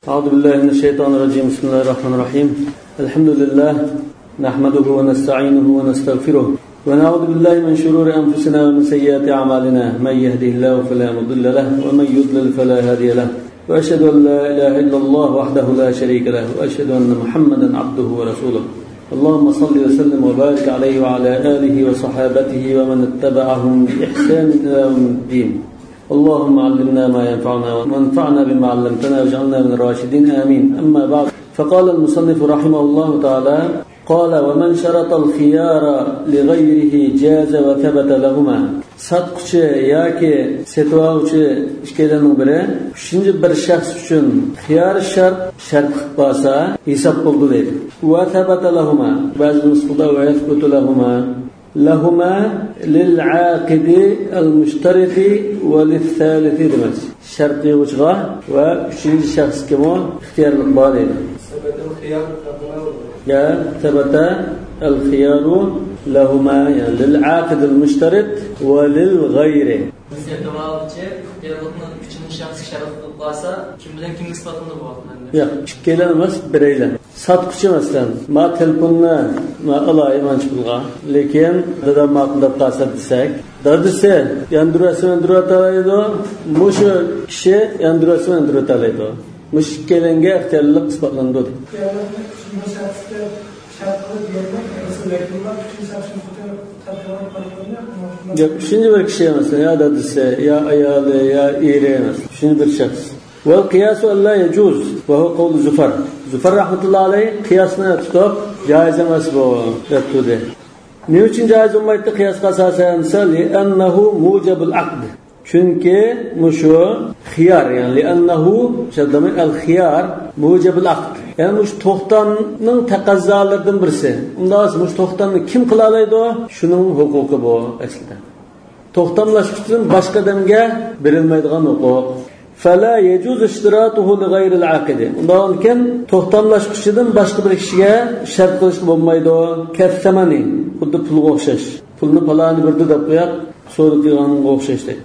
أعوذ بالله من الشيطان الرجيم. بسم الله الرحمن الرحيم. الحمد لله نحمده ونستعينه ونستغفره ونعوذ بالله من شرور أنفسنا ومن سيئات أعمالنا. من يهده الله فلا مضل له ومن يضلل فلا هادي له. وأشهد أن لا إله إلا الله وحده لا شريك له وأشهد أن محمدا عبده ورسوله. اللهم صل وسلم وبارك عليه وعلى آله وصحابته ومن اتبعهم بإحسان إلى يوم الدين. اللهم علمنا ما ينفعنا وانفعنا بما علمتنا واجعلنا من الراشدين آمين. أما بعد، فقال المصنف رحمه الله تعالى: قال: ومن شرط الخيار لغيره جاز وثبت لهما. Satqıcı yoki setuvchi ikkilarning biri uchinchi bir shaxs uchun xiyar shart qilib qolsa hisob bo'ldi deydi. Va thabata lahuma, ba'zi nusxada va yathbutu lahuma. لهما للعاقد المشترط وللثالث demek. Şartı uçğa ve üçüncü şahs kim o? İhtiyarlık bağlı. Ya tebata el-khiyaru lahuma, yani lil-aqid el-müşterit ve lil-gayri. Üçüncü şahs şartı varsa kim bilen kim ispatında bu altında? Yok, ikkiler emas, bireyler. Satqıcı mesela, ma telefonla ma alayım ançılga, lekin dadam maqında qasa desek, dadisi yanduratalaydı, muşu kişi yanduratalaydı. Muş kelenge ihtiyarlık ispatlandı. Ya üçüncü bir kişi mesela, ya dadisi, ya ayalı, ya iri mesela, üçüncü bir şahs. والقياس لا يجوز وهو قول زفر رحمة الله عليه قياسنا tutup caiz emas bu dedi. Ne için caiz olmaydı kıyas asasen? لأنه موجب العقد. Çünkü muşu xiyar, yani لأنه şadamı el-xiyar موجب العقد. Yani muş toxtanın taqazzalarından birisi. Ondan muş toxtanı kim qila oladi o? Şunun huquqi bu aslida. Toxtamlash uchun boshqa odamga berilmaydigan huquq. فلا يجوز اشتراطه لغير العاقد. Ondan keyin to'xtamlashqichidan boshqa bir kishiga shart qilish bo'lmaydi. Kassamani, xuddi pulga o'xshash. Pulni faloni birda deb qo'yib, so'rib qilganga o'xshashdi.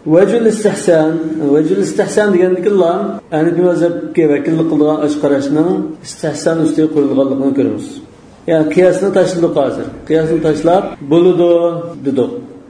Vajul istihsan degandikilar, Hanifi mazhabga vakillik qilgan ashqarashning istihsan ustiga qurilganligini ko'ramiz. Yani qiyosni tashladik hozir. Qiyosni tashlab bo'ladi dedi.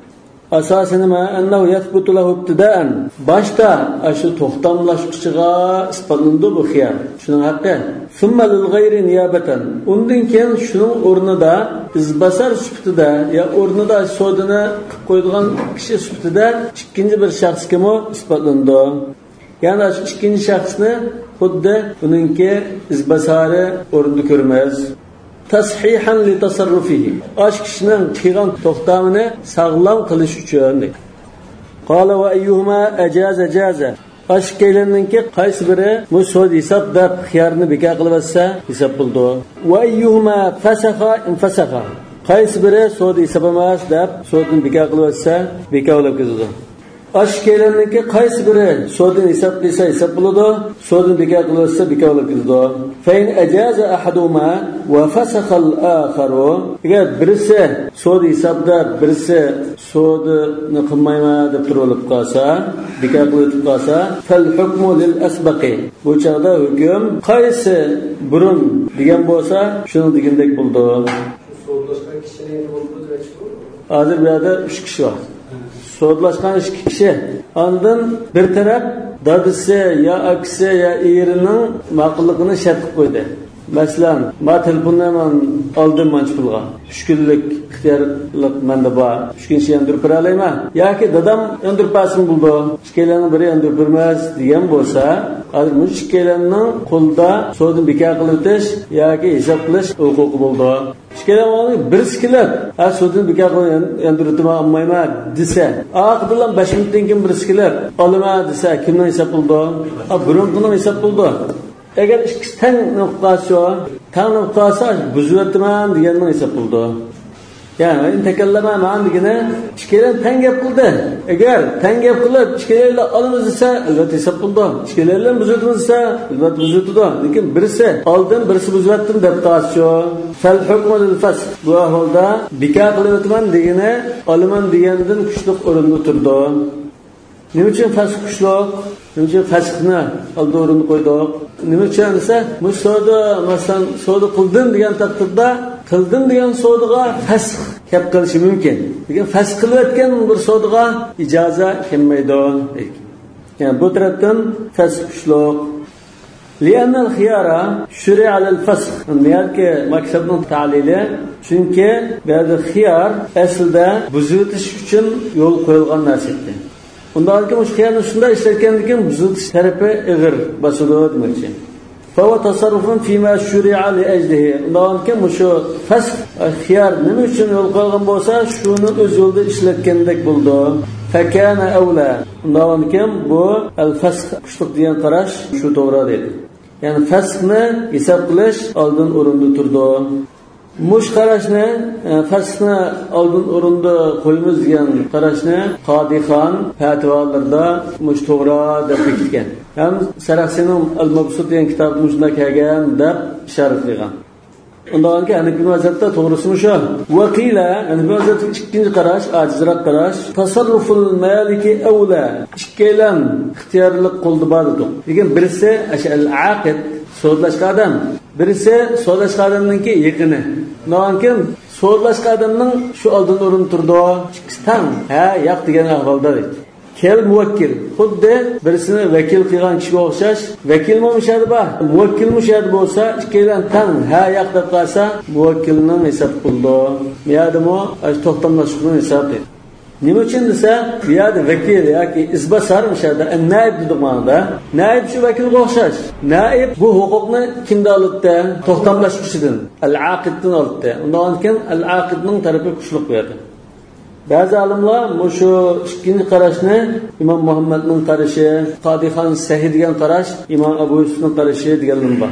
Asasen ma ennehu yathbutu lahu ibtida'an. Başta aşı toxtamlaşqıçığa isbatlandı bu xiyar. Şunun haqqı. Summa lil gayri niyabatan. Ondan keyin şunun o'rnida izbasar sifatida ya o'rnida sodini qilib qo'ydigan kishi sifatida ikkinchi bir shaxs kim o isbatlandı. Yani aşı ikkinchi shaxsni xuddi buningki izbasari o'rnida ko'rmaymiz. Tashihan li tasarrufihi. Ash kishining qilgan to'xtamini sog'lom qilish uchun. Qala va ayyuhuma ajaza. Ash kelinninki qaysi biri musod hisob deb xiyarni bekor qilib olsa hisob bo'ldi. Va ayyuhuma fasaha. Qaysi biri sod hisob emas deb sodni bekor qilib olsa bekor bo'lib ketadi. Ash kelinninki qaysi biri sodni hisob qilsa hisob bo'ladi, sodni bekor qilib olsa bekor bo'lib ketadi. Fain ajaza ahaduhuma wa fasakha al-akharu. Agar birisi sod hisobda birisi sodni qilmayman deb turib qolsa, bekor qilib qolsa, fal hukmu lil asbaqi. Bu chaqda hukm qaysi burun degan bo'lsa, shuni degandek bo'ldi. Sodlashgan kishining bo'ldi. Hozir bu yerda 3 kishi bor. Sodlaşkan iki kişi. Ondan bir taraf dadisi ya akisi ya erining maqulligini shart qo'ydi. Masalan, ma telefonni men oldim manch pulga. 3 kunlik ixtiyorlik menda bor. 3 kun yandirib bera olayman. Yoki dadam yandirib bersin bo'ldi. Ikkilarning biri yandirib bermas degan bo'lsa, hozir bu ikkilarning qo'lda sodni bekor qilib o'tish yoki hisob qilish huquqi bo'ldi. Ikkilarning birisi kelib, sodni bekor qilib yandirib olmayman desa, aqdilan 5 minutdan keyin birisi kelib, olaman desa, kimdan hisob bo'ldi? Burunqining hisob bo'ldi. Eğer ikisi teng nuqtasi buzvatman deganning hisob bo'ldi. Yani tekelleme man degani ikkilar teng gap qildi. Agar teng gap qilib ikkilar olamiz desa, albatta hisob bo'ldi. Ikkilar buzvatimiz desa, albatta buzvatdi. Lekin birisi oldin, birisi buzvatdim deb qolsa, fal hukmu lil fasl. Bu holda bekor qilyapman degani olaman degandan kuchli o'rinda turdi. Nima uchun fasl kuchli? Shuning uchun fasxni oldi o'rinni qo'ydik. Nima uchun desa, bu savdo, masalan, savdo qildim degan taqdirda qildim degan savdoga fasx kelib qolishi mumkin. Lekin fasx qilayotgan bir savdoga ijoza kelmaydi. Yani bu tarafdan fasx kuchliq. لأن الخيار شرع على الفسخ. Niyatki maksatning ta'lili chunki bu xiyar aslida buzutish uchun yo'l qo'yilgan narsa edi. Undan keyin o'sha xiyarni shunday ishlatgandan keyin buzutish tarafi ig'ir bosadi demoqchi. فهو تصرف فيما شرع لأجله. Undan keyin o'sha fasx xiyar nima uchun yo'l qo'yilgan bo'lsa, shuni o'z yo'lida ishlatgandek bo'ldi. فكان أولى. Undan keyin bu al-fasx kuchliq degan qarash shu to'g'ri dedi. Yani fasxni hisob qilish oldin o'rinda turdi. Mush qarashni, fasxni oldin o'rinda qo'ymiz degan qarashni Qodixon fatvolarida mush to'g'ri deb bekitgan. Ham Saraxsining al-Mabsut degan kitobda shunday kelgan deb ishorat qilgan. Undan keyin Hanifi mazhabda to'g'risi shu. Vaqila Hanifi mazhabning ikkinchi qarash, ajizroq qarash, tasarruful maliki awla. Ikkilan ixtiyorlik qo'lda bor edi. Lekin birisi al-aqid so'zlashgan odam, birisi so'zlashgan odamningki yaqini. Undan keyin so'zlashgan odamning shu oldin o'rin turdi. Ikkisi tang, ha, yo'q degan ahvolda edi. Kel muvakkil. Xuddi birisini vakil qilgan kishiga o'xshash, vakil bo'lmashadi ba. Muvakkil mushadi bo'lsa, ikkilan tang ha yo'q deb qolsa, muvakkilning hisob qildi. Miyadimi, to'xtamlashning hisobi. Nima uchun desa, bu yerda vakil yoki isbasar mushada, naib demoqda. Naib shu vakilga o'xshash. Naib bu huquqni kimda oldi? To'xtamlash kuchidan, al-aqiddan oldi. Undan keyin al-aqidning tarafi kuchli qo'yadi. Bazı alimlar şu ikkinchi qarashni İmam Muhammadning qarashi, Qodixon Sahih degan qarash, İmam Abu Yusufning qarashi deganlar bor.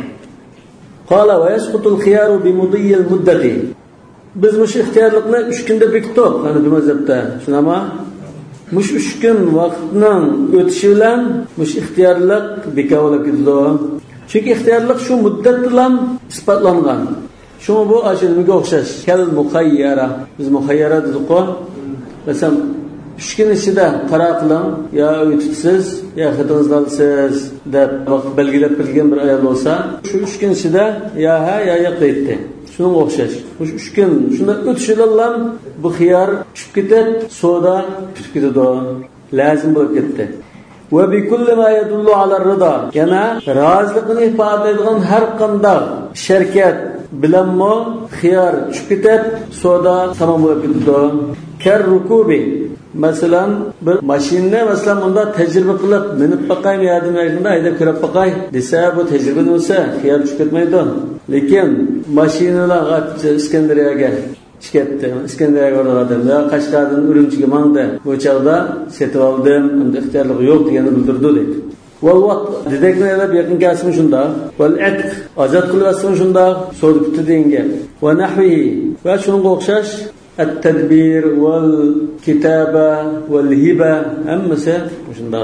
Qala va yasqutul khiyaru bi mudiyil muddati. Biz mush ixtiyorlikni 3 kunda bekitdik, mana bu mazhabda. Shunama mush 3 kun vaqtning o'tishi bilan mush ixtiyorlik bekavlab ketdi. Chunki ixtiyorlik shu muddat bilan isbotlangan. Shunga bu ajrga o'xshash. Kal muqayyara. Biz muqayyara dedik-ku. Mesela 3 kun ichida qaror qiling, yo o'tibsiz, yo xatonsiz deb vaqt belgilab bilgan bir ayol bo'lsa, shu 3 kun ichida yo ha yo yo'q deydi. Shunga o'xshash. Shu 3 kun shunda o'tishidan bu xiyar tushib ketib, savdo tushib ketadi. Lazim bo'lib ketdi. Va bi kulli ma yadullu ala ar-rida. Yana rozilikni ifodalaydigan har qanday sharkat bilanmi xiyar tushib ketib, savdo tamom bo'lib ketadi. Kar rukubi. Masalan, bir mashinani masalan bunda tajriba qilib, minib baqay yo'qmi aytganda ayda kirib baqay desa, bu tajriba bo'lsa, xiyar tushib ketmaydi. Lekin mashinalarga Iskandariyaga chiqdi. Iskandariyaga bordim. Ya Qashqardan Urumchiga mangdi. Bu chog'da setib oldim, unda ixtiyorlik yo'q deganini bildirdi dedi. Val vaqt dedeklarlar yaqin kasmi shunda. Val atq ozod qilyapsizmi shunda? So'ribdi degan. Va nahvihi. Va shunga o'xshash at-tadbir wal kitaba wal hiba hammasi shunda.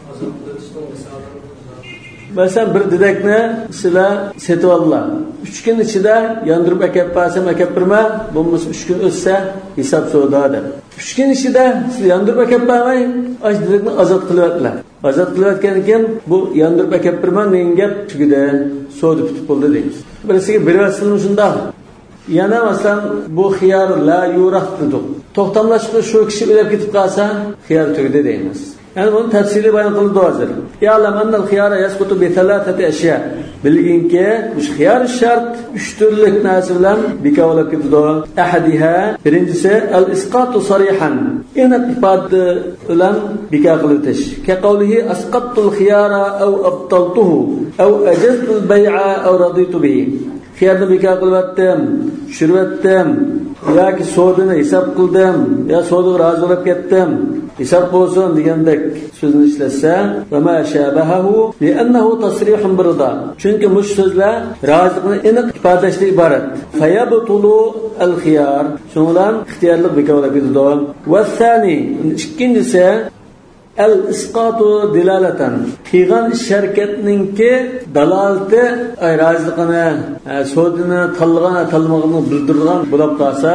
Masalan bir dedekni sizlar setib oldilar. 3 kun ichida yondirib akab qolsam akab birma, bo'lmasa 3 kun o'tsa hisob savdoda. 3 kun ichida siz yondirib akab qo'ymay, ash dedekni ozod qilyaptilar. Ozod qilayotgandan keyin bu yondirib akab birma degan gap tugida, savdo bitib bo'ldi deymiz. Birisiga beryapsizmi shunda? Yana masalan bu xiyar la yurah dedik. To'xtamlashib shu kishi o'lib ketib qolsa, xiyar tugida deymiz. Yani bunun tafsili bayan qildi hozir. Ya'lam annal xiyara yasqutu bi thalathati ashya. Bilginki bu xiyar shart 3 turlik narsa bilan bekavlab ketdi. Ahadiha birinchisi al-isqatu sarihan. Aniq ifode bilan beka qilitish. Ka qawlihi asqattul xiyara aw abtaltuhu aw ajaztu al-bay'a aw raditu bihi. Xiyarni beka qilvatdim, tushirvatdim yoki sodini hisob qildim, yo sodiga rozi bo'lib ketdim. Hisob bo'lsin degandek so'zni ishlatsa, va ma shabahu li'annahu tasrihun birda. Chunki bu so'zlar rozilikni aniq ifodalashdan iborat. Fayabtulu al-khiyar. Shundan ixtiyorlik bekavlab ketdi. Va thani, ikkinchisi al-isqatu dilalatan. Qilgan sharkatningki dalalati roziligini, so'dini tanlag'ini bildirgan bo'lib qolsa,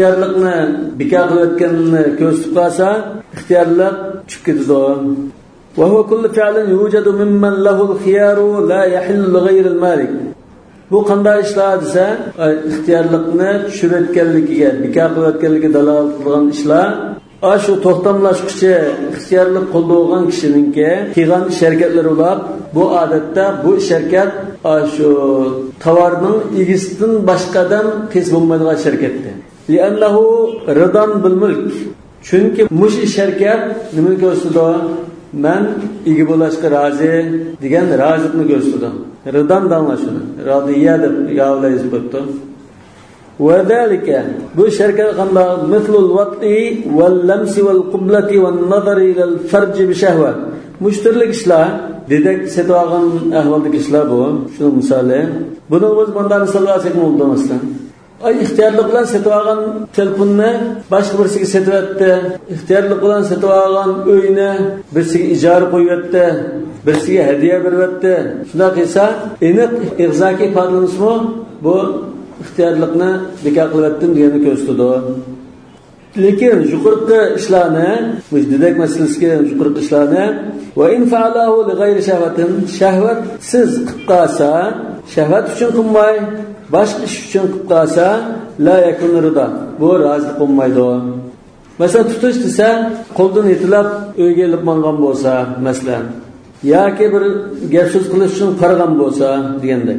ixtiyorlikni bekor qilayotganini ko'rsatib qolsa, ixtiyorlik tushib ketadi. وهو كل فعل يوجد ممن له الخيار لا يحل لغير المالك. Bu qanday ishlar desa, ixtiyorlikni tushirayotganligiga, bekor qilayotganligiga dalolat qilgan ishlar, shu to'xtamlashuvchi ixtiyorlik qo'llangan kishininki qilgan sharakatlari ular, bu odatda bu sharakat shu tovarning egisidan boshqadan his bo'lmaydigan sharakatdir. Li'annahu ridan bil mulk. Chunki mush sharakat nima ko'rsatdi? Men ega bo'lishga rozi degan rozilikni ko'rsatdi. Ridan danlashini, radiya deb yozib qo'yibdi. Va zalika bu sharakat qanday mislul waqti wal lamsi wal qiblati wan nazari ila al farj bi shahwa. Mushtirlik ishlar, dedak setvagan ahvoldagi ishlar bu. Shu misoli. Buni o'z bundan misol olsak bo'lmasdan. Ay ixtiyorlik bilan setvagan telefonni boshqa birisiga setvatdi. Ixtiyorlik bilan setvagan uyni birisiga ijara qo'yibdi. Birisiga hadiya beribdi. Shunday qilsa, aniq ig'zoki foydalanishmi? Bu ixtiyorlikni bekor qilyaptim deganni ko'rsatdi. Lekin yuqorqi ishlarni, dedak masalasiga yuqorqi ishlarni va in fa'alahu li ghayri shahvatin, shahvatsiz qilib qolsa, shahvat uchun qilmay, boshqa ish uchun qilib qolsa, la yakunu rida. Bu rozilik bo'lmaydi. Masalan, tutish desa, qo'ldan yetilab uyga kelib mangan bo'lsa, masalan, yoki bir gap so'z qilish uchun qaragan bo'lsa degandek.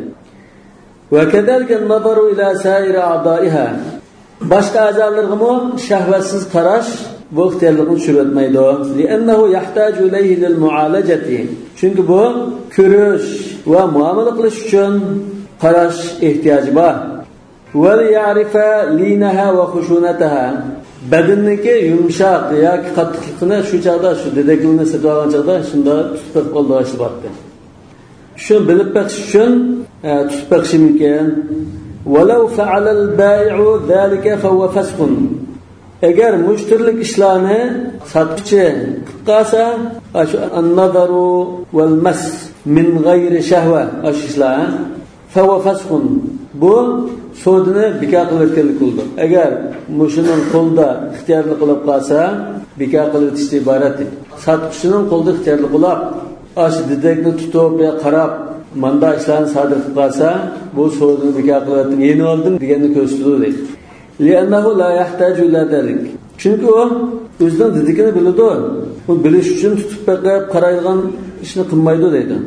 Va kadalika nazaru ila sa'iri a'da'iha. Boshqa a'zolarga ham shahvatsiz qarash bu ixtiyorlikni tushirmaydi. Li'annahu yahtaju ilayhi lil mu'alajati. Chunki bu ko'rish va muomala qilish uchun qarash ehtiyoji bor. Va ya'rifa linaha va khushunataha. Badanniki yumshoq yoki qattiqligini shu chaqda, shu dedaklikni setib olgan chaqda shunda tutib qo'llashib bordi. Shuni bilib beqish uchun tutib beqish mumkin. Walau fa'ala al-bai'u zalika fa huwa fasqun. Agar mushtirlik ishlarni sotuvchi qilsa, shu an-nazaru wal mas min g'ayri shahva ashishlar fa huwa fasqun. Bu sodini bekor qilayotganlik bo'ldi. Agar mushining qo'lda ixtiyorlik qilib qolsa, bekor qilishdan iborat. Sotuvchining qo'lda ixtiyorlik qilib, ash dedekni tutib va qarab manda ishlarni sodir qilib qolsa, bu sodini bekor qilayotgan yeni oldim deganni ko'rsatdi. Li'annahu la yahtaju ila dalik. Chunki u o'zining dedikini biladi. Bu bilish uchun tutib beqib qaraydigan ishni qilmaydi deydi.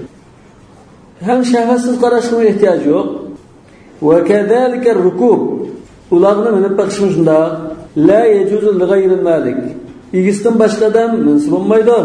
Ham shahvatsiz qarashga ehtiyoj yo'q. Va kadalika rukub. Ularni minib baqishimiz shunda la yajuzu li ghayri malik. Egisdan boshqadan mansub bo'lmaydi.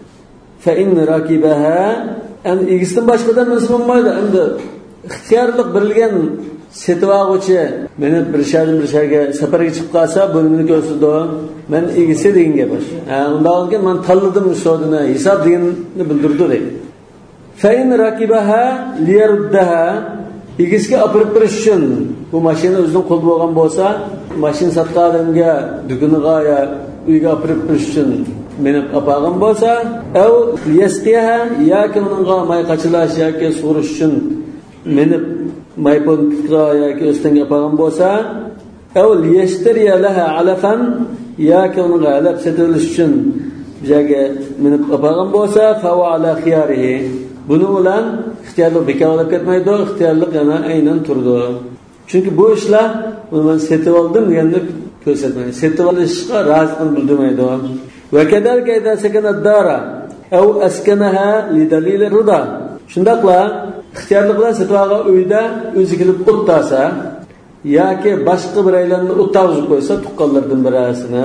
Fa in rakibaha an egisdan boshqadan mansub bo'lmaydi. Endi ixtiyorlik berilgan setvoqchi meni bir shaharga safarga chiqib qolsa, buni ko'rsatdi. Men egisi degan gap bor. Undan keyin men tanladim sodini, hisob deganni bildirdi deydi. Fa in rakibaha liyaruddaha. Egisga olib berish uchun bu mashina o'zining qo'lda bo'lgan bo'lsa, mashina sotgan odamga dukuniga ya uyga olib berish uchun meni olgan bo'lsa, aw yasqiha yoki uningga may qachilash yoki sug'urish uchun meni maypon yoki o'stinga olgan bo'lsa, aw yashtariya laha alafan yoki uningga alaf sotilish uchun joyga meni olgan bo'lsa, fa wa ala khiyarihi. Buni bilan ixtiyorlik bekor bo'lib ketmaydi, ixtiyorlik yana aynan turdi. Chunki bu ishlar men setib oldim deganni ko'rsatmaydi. Setib olishga roziligini bildirmaydi. Va kadalika idza sakana ad-dara aw askanaha li dalil ar-rida. Shundaqla ixtiyorlik bilan setib olgan uyda o'zi kelib o'tasa yoki boshqa bir aylanni o'tqazib qo'ysa, tuqqanlardan birasini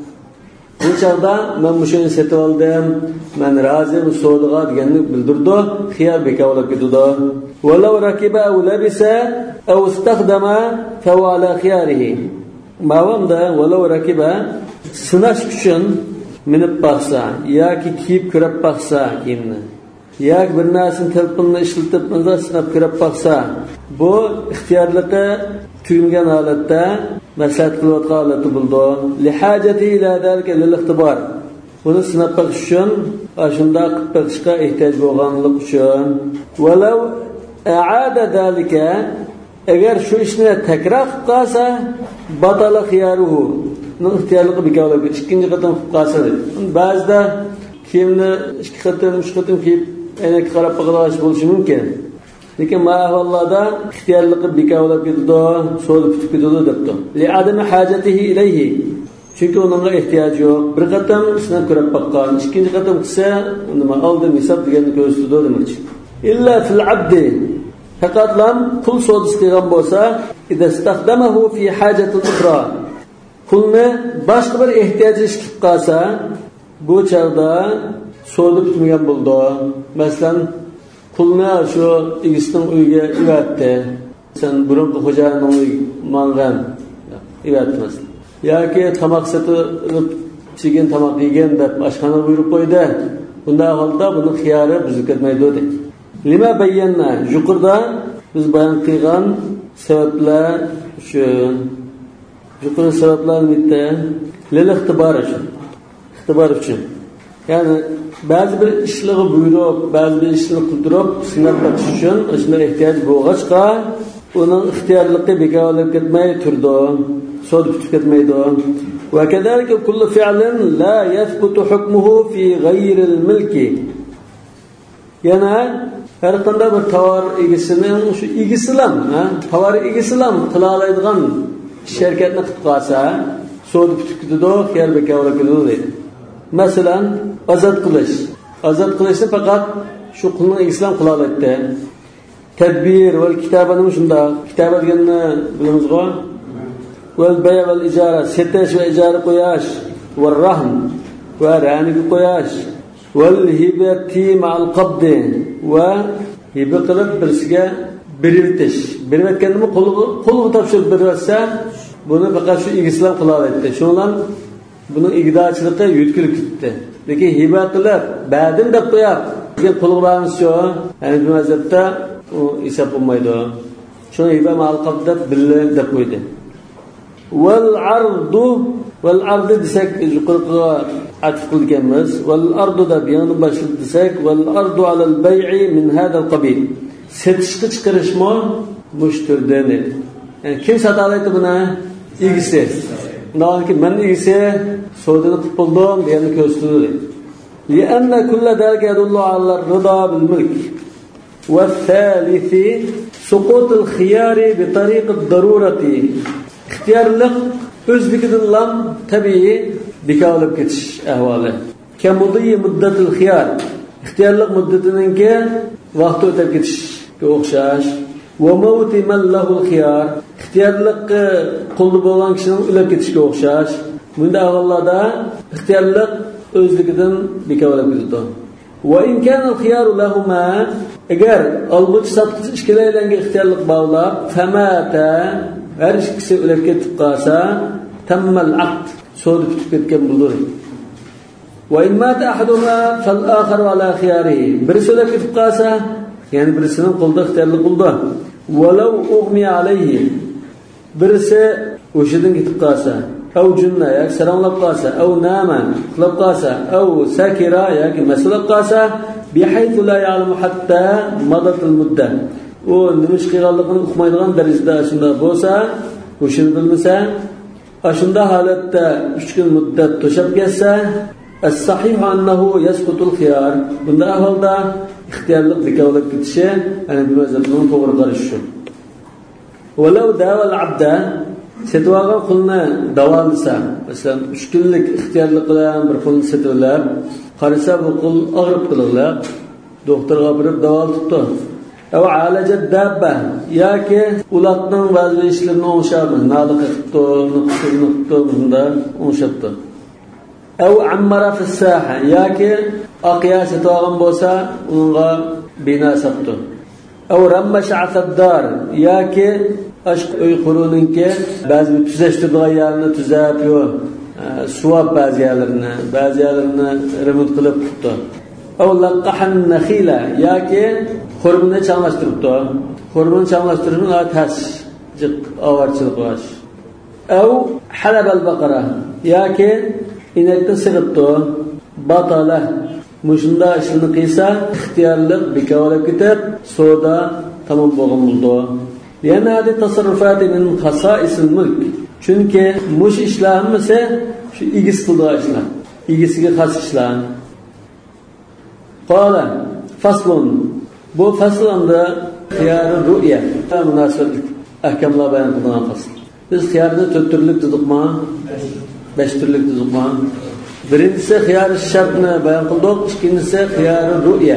bu chaqda men bu shuni setib oldim, men rozim so'liga deganni bildirdi, xiyar bekor bo'lib ketdi. Walau rakiba aw labisa aw istakhdama fa ala khiyarihi. Ma'lumda walau rakiba sinash uchun minib baqsa yoki kiyib ko'rib baqsa kiyimni yoki bir narsani telefonni ishlatib sinab ko'rib baqsa, bu ixtiyorligi tuyngan holatda maslahat qilayotgan holati bo'ldi. Lihajati ila zalika lil ixtibor. Buni sinab baqish uchun, shunda qilib baqishga ehtiyoj bo'lganlik uchun. Walau aada zalika, agar shu ishni takror qilib qolsa, batala khiyaruhu. Ixtiyorligi bekor bo'lib, ikkinchi qatam qilib qolsa, ba'zida kiyimni 2 qatim 3 qatim kiyib aynakka qarab baqalash bo'lishi mumkin. Lekin ma'avallarda ixtiyorligi bekovlab ketdi, so'lib tutib ketdi debdi. Li adami hajatihi ilayhi. Chunki uningga ehtiyoj yo'q. Bir qatam sinab ko'rib baqqan, ikkinchi qatam qilsa, nima oldin hisob deganni ko'rsatdi demoqchi. Illa fil abdi. Faqat lam pul sodis qilgan bo'lsa, idastaqdamahu fi hajatil ukhra. Pulni boshqa bir ehtiyoj ish qilib qolsa, bu chog'da so'lib tutmagan bo'ldi. Masalan, pulni shu igisining uyiga ivatdi. Sen burunqi xo'janing uyiga mangan ivatmas. Yoki tomoq sotib chiqin tomoq yegan deb oshxona buyurib qo'ydi. Bunday holda buni xiyori buzib ketmaydi dedi. Lima bayyana yuqorida biz bayon qilgan sabablar shu yuqori sabablar bitta lil ixtibor uchun. Ya'ni ba'zi bir ishlarga buyurib, ba'zi bir ishlarni qildirib, sinab baqish uchun o'sha ehtiyoj bo'lg'achqa uning ixtiyorligi bekorlab ketmay turdi. So'dib ketmaydi. Va kadalika kullu fi'lin la yathbutu hukmuhu fi ghayri al-milki. Yana har qanday bir tovar egisining shu egisilam, tovar egisilam qila oladigan sharkatni qilib qolsa, so'dib ketdi, xiyar bekorlab ketdi deydi. Masalan, ozod qilishni faqat shu qulning egisilam qila oladi. Tadbir va kitobaning shunda, kitoba deganni bilamizmi? والبيع والإجارة ستش وإجارة قياش والرهن ورهن قياش والهبة مع القبض وهبة قلب برسجة بريتش بريت كلمة قل تفسير برسة bunu fakat şu İslam kılav etti. Şundan bunun igdaçlıkta yütkülük gitti. Peki hibe kılıp bədin de koyap. Peki kulağınız şu yani bir mezhepte o isap olmaydı. Şunu hibe mal kabda bille de koydu. والعرض desek yuqorqiga atf qilganmiz. والارض da biyani başlık desek والارض على البيع من هذا القبيل. Satışga chiqarishmi mushtirdan. Yani kim sata oladi buni? Egisi. Nolki men egisi savdoni qilib bo'ldim degani ko'rsatdi. لأن كل ذلك يدل على الرضا بالملك. والثالث سقوط الخيار بطريق الضرورة. İhtiyarlık özlükidillam tabii bekorlab ketish ahvoli. Kamudiyyi muddatul xiyar. İhtiyarlık muddatiningki vaqti o'tib ketishga o'xshash. Va mawti man lahu xiyar. İhtiyarlık qulda bo'lgan kishining o'lib ketishga o'xshash. Bunday ahvollarda İhtiyarlık özlükidan bekorlab ketadi. Va in kana al-xiyar lahuma agar albuch satqich ikkalaylarga İhtiyarlık bog'lab famata her ikisi o'lib ketib qolsa tammal aqd so'dib ketgan bo'ladi. Va in mata ahaduhuma fal akhar ala khiyarihi. Birisi o'lib ketib qolsa, ya'ni birisining qo'lida ixtiyorlik bo'ldi. Walau ughmi alayhi. Birisi o'shidan ketib qolsa, aw junna yoki saranlab qolsa, aw nama qilib qolsa, aw sakira yoki maslab qolsa, bihaythu la ya'lamu hatta madat al-mudda. O nimish qilganligini uqmaydigan darajada shunda bo'lsa, o'shini bilmasa, ashunda holatda 3 kun muddat to'shab ketsa, as-sahih annahu yasqutu al-khiyar. Bunda ahvolda ixtiyorlik bekorlab ketishi, ana bu mazhabning to'g'ri qarashi. Walau dawal abda setvaga qulni davolasa, masalan 3 kunlik ixtiyorlik bilan bir qulni setlab, qarasa bu qul og'rib qilib, doktorga borib davol tutdi. Ev alacet dabba yoki ulatning ba'zi ishlarini o'ngshadi, nali qilibdi, nuqtini bunda o'ngshabdi. Ev ammara fi saha yoki aqyas etgan bo'lsa, unga bino sapdi. Ev ramma sha'faddar yoki ashq uy quruninki ba'zi tuzashtirgan yerni tuzab yo suvab ba'zi yerlarini remont qilib tutdi. Ev laqahan nakhila yoki Xurmini changlashtiribdi. Xurmini changlashtirishning tas jiq avarchilik var. Ev halab al-baqara yoki inakni sig'ibdi. Batala mushunda ishni qilsa, ixtiyorlik bekorlab ketib, savdo tamom bo'lgan bo'ldi. Yana hadi tasarrufat min khasa'is al-mulk. Chunki mush ishlarimiz shu igis qildi ishlar. Igisiga xos ishlar. Qala faslun. Bu faslanda xiyarul ru'ya münasebet ahkamlar bayan qilgan fasl. Biz xiyarni 4 turlik dedikmi? 5 turlik dedikmi? Birinchisi xiyar shartni bayan qildik, ikkinchisi xiyarul ru'ya.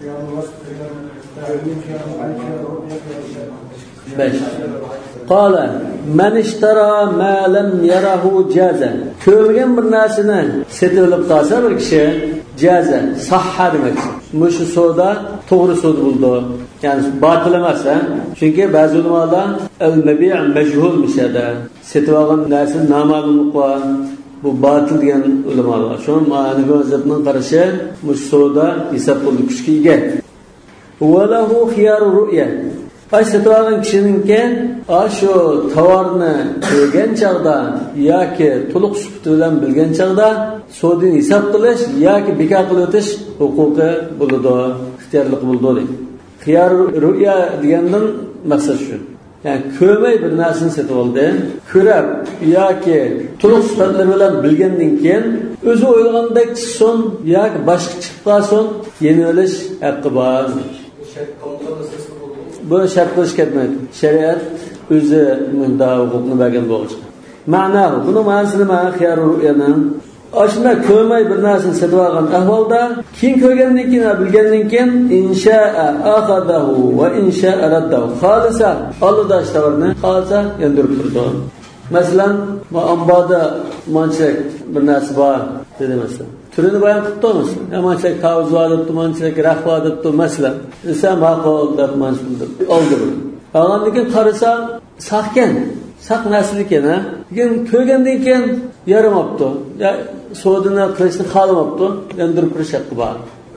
5. Qala man ishtara ma lam yarahu jaza. Ko'rgan bir narsani sotib olib qolsa bir kishi jaza sahha demak. Mushu savdo to'g'ri savdo bo'ldi. Ya'ni batil emas, chunki ba'zi ulamolar al-mabi' majhul mishada. Sotib olgan narsa noma'lumlik bor. Bu batil degan ulamolar. Shu ma'ni mazhabning qarashi mush savdo hisob bo'ldi kuchga ega. Wa lahu xiyarur ru'ya. Sotib olgan kishininki shu tovarni ko'rgan chog'da yoki to'liq sifati bilan bilgan chog'da savdoni hisob qilish yoki bekor qilib o'tish huquqi bo'ladi, ixtiyorlik bo'ladi. Xiyar ru'ya degandan maqsad shu. Ya'ni ko'rmay bir narsani sotib oldi, ko'rib yoki to'liq sifatlar bilan bilgandan keyin o'zi o'ylagandek son yoki boshqa chiqib qolsin, yeni olish haqqi bor. Bu shart qilish ketmaydi. Shariat o'zi bunda huquqni bergan bo'lishi. Ma'no, buni ma'nosi nima? Xiyar ru'yani ashuna ko'rmay bir narsani sotib olgan ahvolda keyin ko'rgandan keyin bilgandan keyin insha'a akhadahu va insha'a raddahu. Xolisa Allohda ishtavarni xolisa yandirib turdi. Masalan, bu amboda manchak bir narsa bor dedi masalan. Turini bayon qilibmiz. Manchak tavuz olibdi, manchak rahvo olibdi masalan. Esa ma'qul deb manchuldi. Oldi bu. Olgandan keyin qarasa saqkan. Saq narsa ekan, ha. Keyin ko'rgandan keyin yaramabdi. Ya sodini qilishni xohlamabdi. Yandirib turish haqqi bor.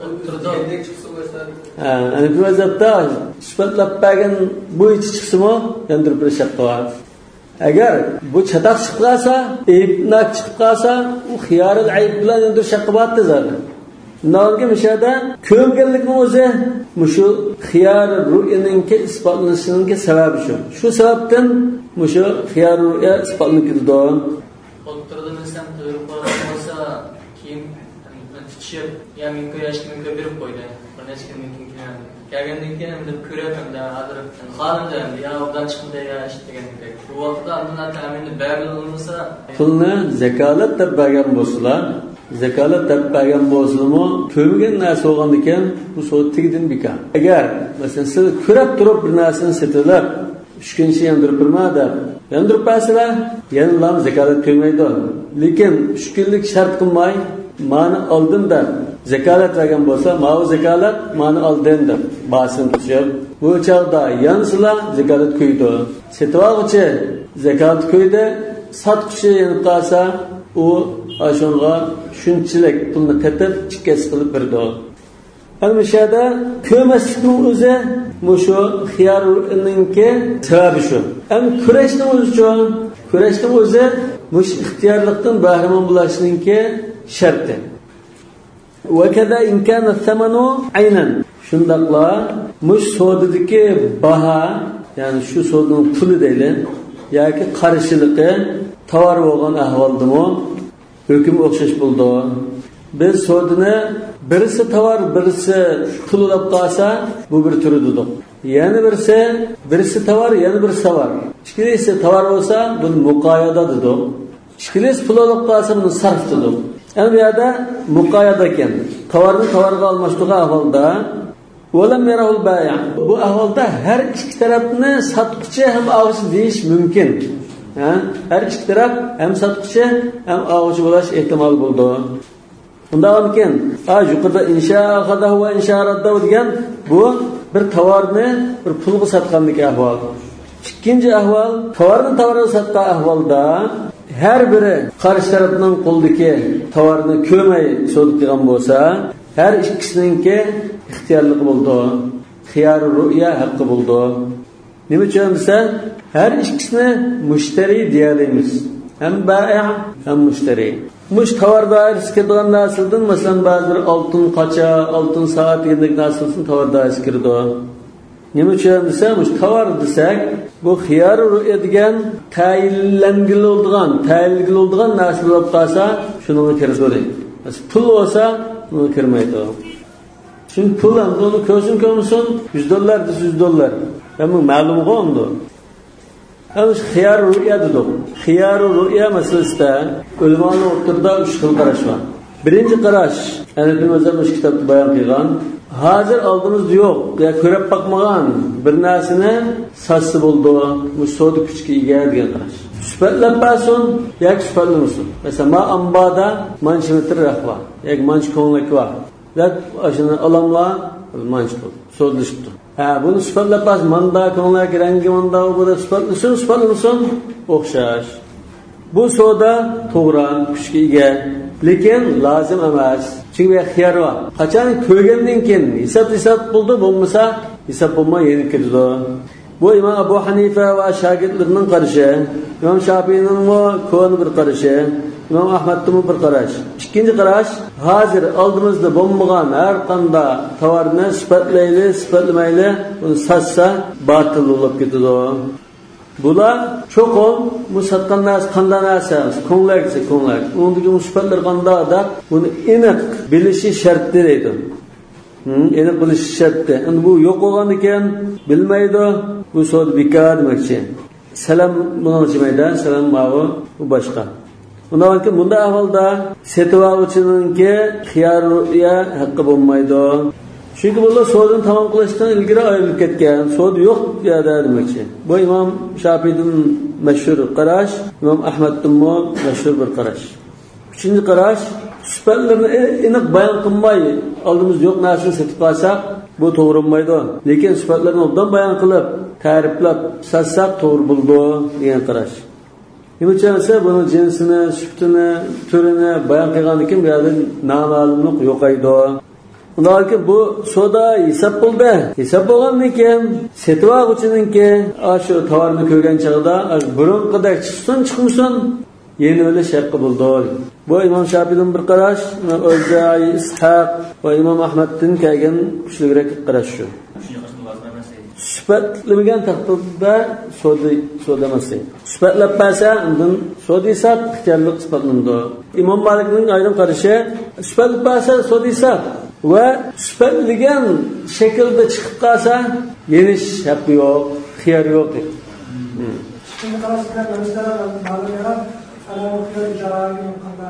Ana bu vaziyatda sifatlab bergan bo'yicha chiqsa-mo, yandirib turish haqqi bor. Agar bu chataq chiqib qolsa, aybnak chiqib qolsa, u xiyarul ayb bilan yandirish haqqi bor zaten. Nolga mishada ko'rganlikning o'zi mushu xiyar ru'yaninki isbotlanishining sababi shu. Shu sababdan mushu xiyar ru'ya isbotlanadi. O'tirdan inson to'yib qolsa, keyin tutishib, yamin ko'yashni berib qo'ydi. Bir necha kundan keyin kelgandan keyin deb ko'raman-da, hozir xolimdan ya obdan chiqdi ya ishtigandek. Bu vaqtda undan ta'minni berilmasa, pulni zakalat deb bergan bo'lsalar, zakalat deb bergan bo'lsa-mu, ko'rgan narsa bo'lgan ekan, bu so'z tegidin bekor. Agar masalan siz ko'rib turib bir narsani setilib, 3 kuncha yandirib turmadi. Yandirib bersalar, yana lam zakalat qo'ymaydi. Lekin 3 kunlik shart qilmay, ma'ni oldin deb zakalat bergan bo'lsa, ma'u zakalat ma'ni oldin deb basin tushib, bu chog'da yansılar zakalat qo'ydi. Setvoqchi zakat qo'ydi, sotqchi yanib qolsa, u ashunga shunchalik pulni qatib chikkasi qilib berdi. Almishada ko'maslikning o'zi mushu xiyarninki sababi shu. Ham kurashning o'zi mush ixtiyorlikdan bahramon bo'lishninki sharti. Va kada in kana thamanu aynan. Shundaqla mush sodidagi baha, ya'ni shu sodning puli deylik, yoki qarshiligi tovar bo'lgan ahvoldami hukm o'xshash bo'ldi. Biz sodini birisi tovar, birisi pul olib qolsa, bu bir turi dedik. Yana birisi tovar, yana birisi tovar. Ikkilisi tovar bo'lsa, buni muqoyada dedik. Ikkilisi pul olib qolsa, buni sarf dedik. Yani bu yerda muqoyada ekan. Tovarni tovarga almashtirgan ahvolda Olam yarahul bay'. Bu ahvolda har ikki tarafni sotuvchi ham oluvchi deyish mumkin. Har ikki taraf ham sotuvchi ham oluvchi bo'lish ehtimol bo'ldi. Undan keyin yuqorida insha qadahu va insha raddahu degan bu bir tovarni bir pulga sotgandagi ahvol. Ikkinchi ahvol tovarga sotgan ahvolda her biri qarshi tarafning qo'ldagi tovarni ko'may sotib qilgan bo'lsa, her ikkisininki ixtiyorlik bo'ldi. Xiyar ru'ya haqqi bo'ldi. Nima uchun desa, her ikkisini mushtari deyamiz. Hem bai' hem mushtari. Mush tovar doirasiga kirgan narsadan, masalan, ba'zi bir oltin qacha, oltin soat degandek narsadan tovar doirasiga kirdi. Nima uchun desa, mush tovar desak, bu xiyar ru'ya degan tayinlangil bo'lgan narsa bo'lib qolsa, shunga kiradi. Pul bo'lsa, uni kirmaydi. Çünkü pul hamda onu ko'rsin ko'rsin $100 desa $100. Ama ma'lum qo'ndi. Hem xiyar ru'ya dedik. Xiyar ru'ya masalasida ulamaning o'rtasida 3 xil qarash bor. Birinchi qarash, Hanafi mazhabi shu kitobda bayon qilgan, hozir oldimizda yo'q, ya ko'rib bakmagan bir narsani satsa bo'ldi, bu savdo kuchga ega degan qarash. Sifatlab basun, yoki sifatlamasin. Masalan, ma ambada mancha metr raqba, yoki mancha ko'nglik bor. Deb ashuni alamlar mancha bo'ldi. Sodlashibdi. Buni sifatlab bas manda ko'nglik rangi manda bu da sifatlamasin o'xshash. Bu savdo to'g'ri, kuchga ega. Lekin lozim emas. Çünkü xiyar var. Qachon ko'rgandan keyin hisob bo'ldi, bo'lmasa hisob bo'lmay yana ketdi. Bu İmam Abu Hanifa va shogirdlarining qarashi, İmam Shafi'ning ko'ni bir qarashi, İmam Ahmadning bir qarash. Ikkinchi qarash, hozir oldimizda bo'lmagan har qanday tovarni sifatlamayli, uni satsa batil bo'lib ketadi. Bular çoğun bu sattan narsa qanday narsa, ko'nglik. Undagi sifatlar qanday deb buni aniq bilishi shart deydi. Aniq bilishi shart. Endi bu yo'q bo'lgan ekan, bilmaydi, bu so'z bekor demoqchi. Salom buni demaydi, salom bu boshqa. Undan keyin bunda ahvolda setuvchi xiyarga haqqi bo'lmaydi. Çünkü bunlar so'zini tamom qilishdan ilgari ayrilib ketgan, so'z yo'q deydi demoqchi. Bu İmam Shafi'ning mashhur qarash, İmam Ahmadning mashhur bir qarash. Uchinchi qarash, sifatlarni aniq bayon qilmay, oldimizda yo'q narsani setib qolsak, bu to'g'ri bo'lmaydi. Lekin sifatlarni obdan bayon qilib, ta'riflab satsak to'g'ri bo'ldi degan qarash. Nima uchun esa buni jinsini, sifatini, turini bayon qilgandan keyin bu yerda noma'lumlik yo'qaydi. Undan keyin bu savdo hisob bo'ldi. Hisob bo'lgandan keyin setuvchi shu tovarni ko'rgan chog'da burunqidek chiqmasin, yeni o'lish haqqi bo'ldi. Bu İmam Shafi'ning bir qarash, O'zai, Ishaq va İmam Ahmadning kelgan kuchliroq qarash shu. Sifatlamagan taqdirda so'damasdi. Sifatlab bersa, undan so'da hisob ixtiyorlik sifatlanadi. İmam Malikning ayrim qarashi, sifatlab bersa so'da hisob ve sifatlagan shaklda chiqib qolsa, yenish haqqi yo'q, xiyar yo'q deb. Şimdi karşıda mesela malumlar ana okuyor icraatı hakkında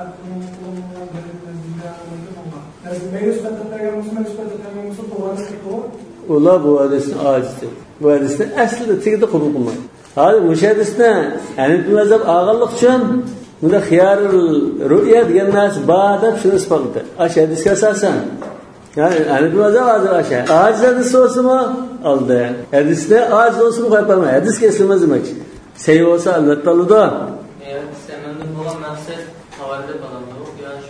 Ola bu hadisni acizdir. Bu hadisni aslida tegdi qabul qilmaydi. Hozir o'sha hadisni Hanafi mazhab og'irlik uchun bunda xiyar ru'ya degan narsa bor deb shuni isbot qildi. O'sha hadisga asosan yani Hanafi mazhab hozir o'sha ajiz hadis bo'lsa-mi oldi. Hadisni ajiz bo'lsa-mi qo'yib hadisga islamaz demoqchi. Sey bo'lsa albatta oladi. Semandan bo'lgan maqsad xabarda bo'ladi. Yani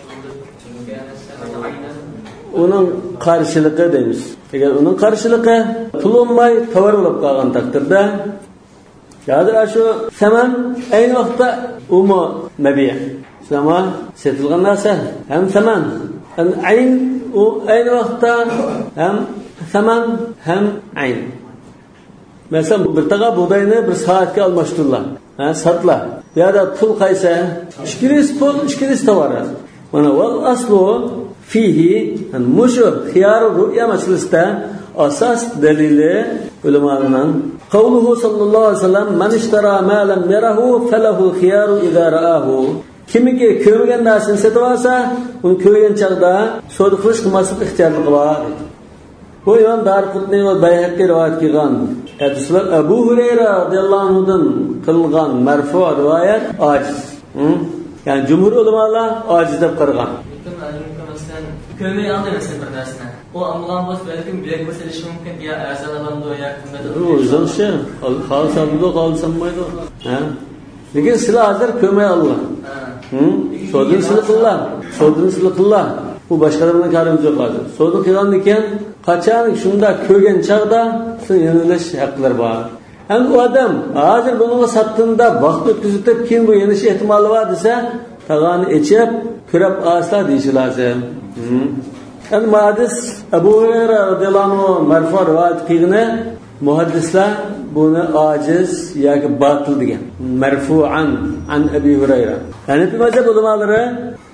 Onun qarshiligi deymiz. Agar uning qarshiligi pul olmay tovar bo'lib qolgan taqdirda, hozir shu saman ayni vaqtda umo mabiy. Saman setilgan narsa ham saman, ayn u ayni vaqtda ham saman ham ayn. Mesela bir taqa buğdayni bir soatga almashtirdilar. Satlar. Ya da pul qaysa, 2 kilos pul, 2 kilos tovar. Mana val aslu fihi mushu xiyar ru'ya masalasida asas dalili ulamalarning qavluhu sallallohu alayhi vasallam man ishtara ma lam yarahu falahu khiyaru idza ra'ahu. Kimiki ko'rgan narsani sotib olsa, uni ko'rgan chaqda savdo qilish qilmaslik ixtiyorligi bor. Bu İmam Darqutni va Bayhaqi rivoyat qilgan hadislar Abu Hurayra radhiyallohu anhudan qilgan marfu rivoyat ojiz. Yani cumhur ulamalar ojiz deb qaragan. Kömeği anlamasın bir dersine. O Allah'ın boş belki bilek meselesi mümkün ya erzalandı ya kümede. O yüzden şey, kalsandı, kalsanmaydı. Lekin silah hazır kömeği Allah. Sodun silah kıllah. Bu başkalarının karımız yok hazır. Sodun kılan diken, kaçan şunda kögen çağda sen yeniliş hakları var. Hem o adam hazır bunu sattığında vakit ötküzüp kim bu yeniş ihtimali var dese, tağını içip, kürep asla deyişi lazım. Yani muhaddis Ebu Hureyre radıyallahu anh marfu rivayet qilgani muhaddislar buni aciz yoki batil degan. Marfu'an an Ebu Hureyre. Hanafi mazhab ulamolari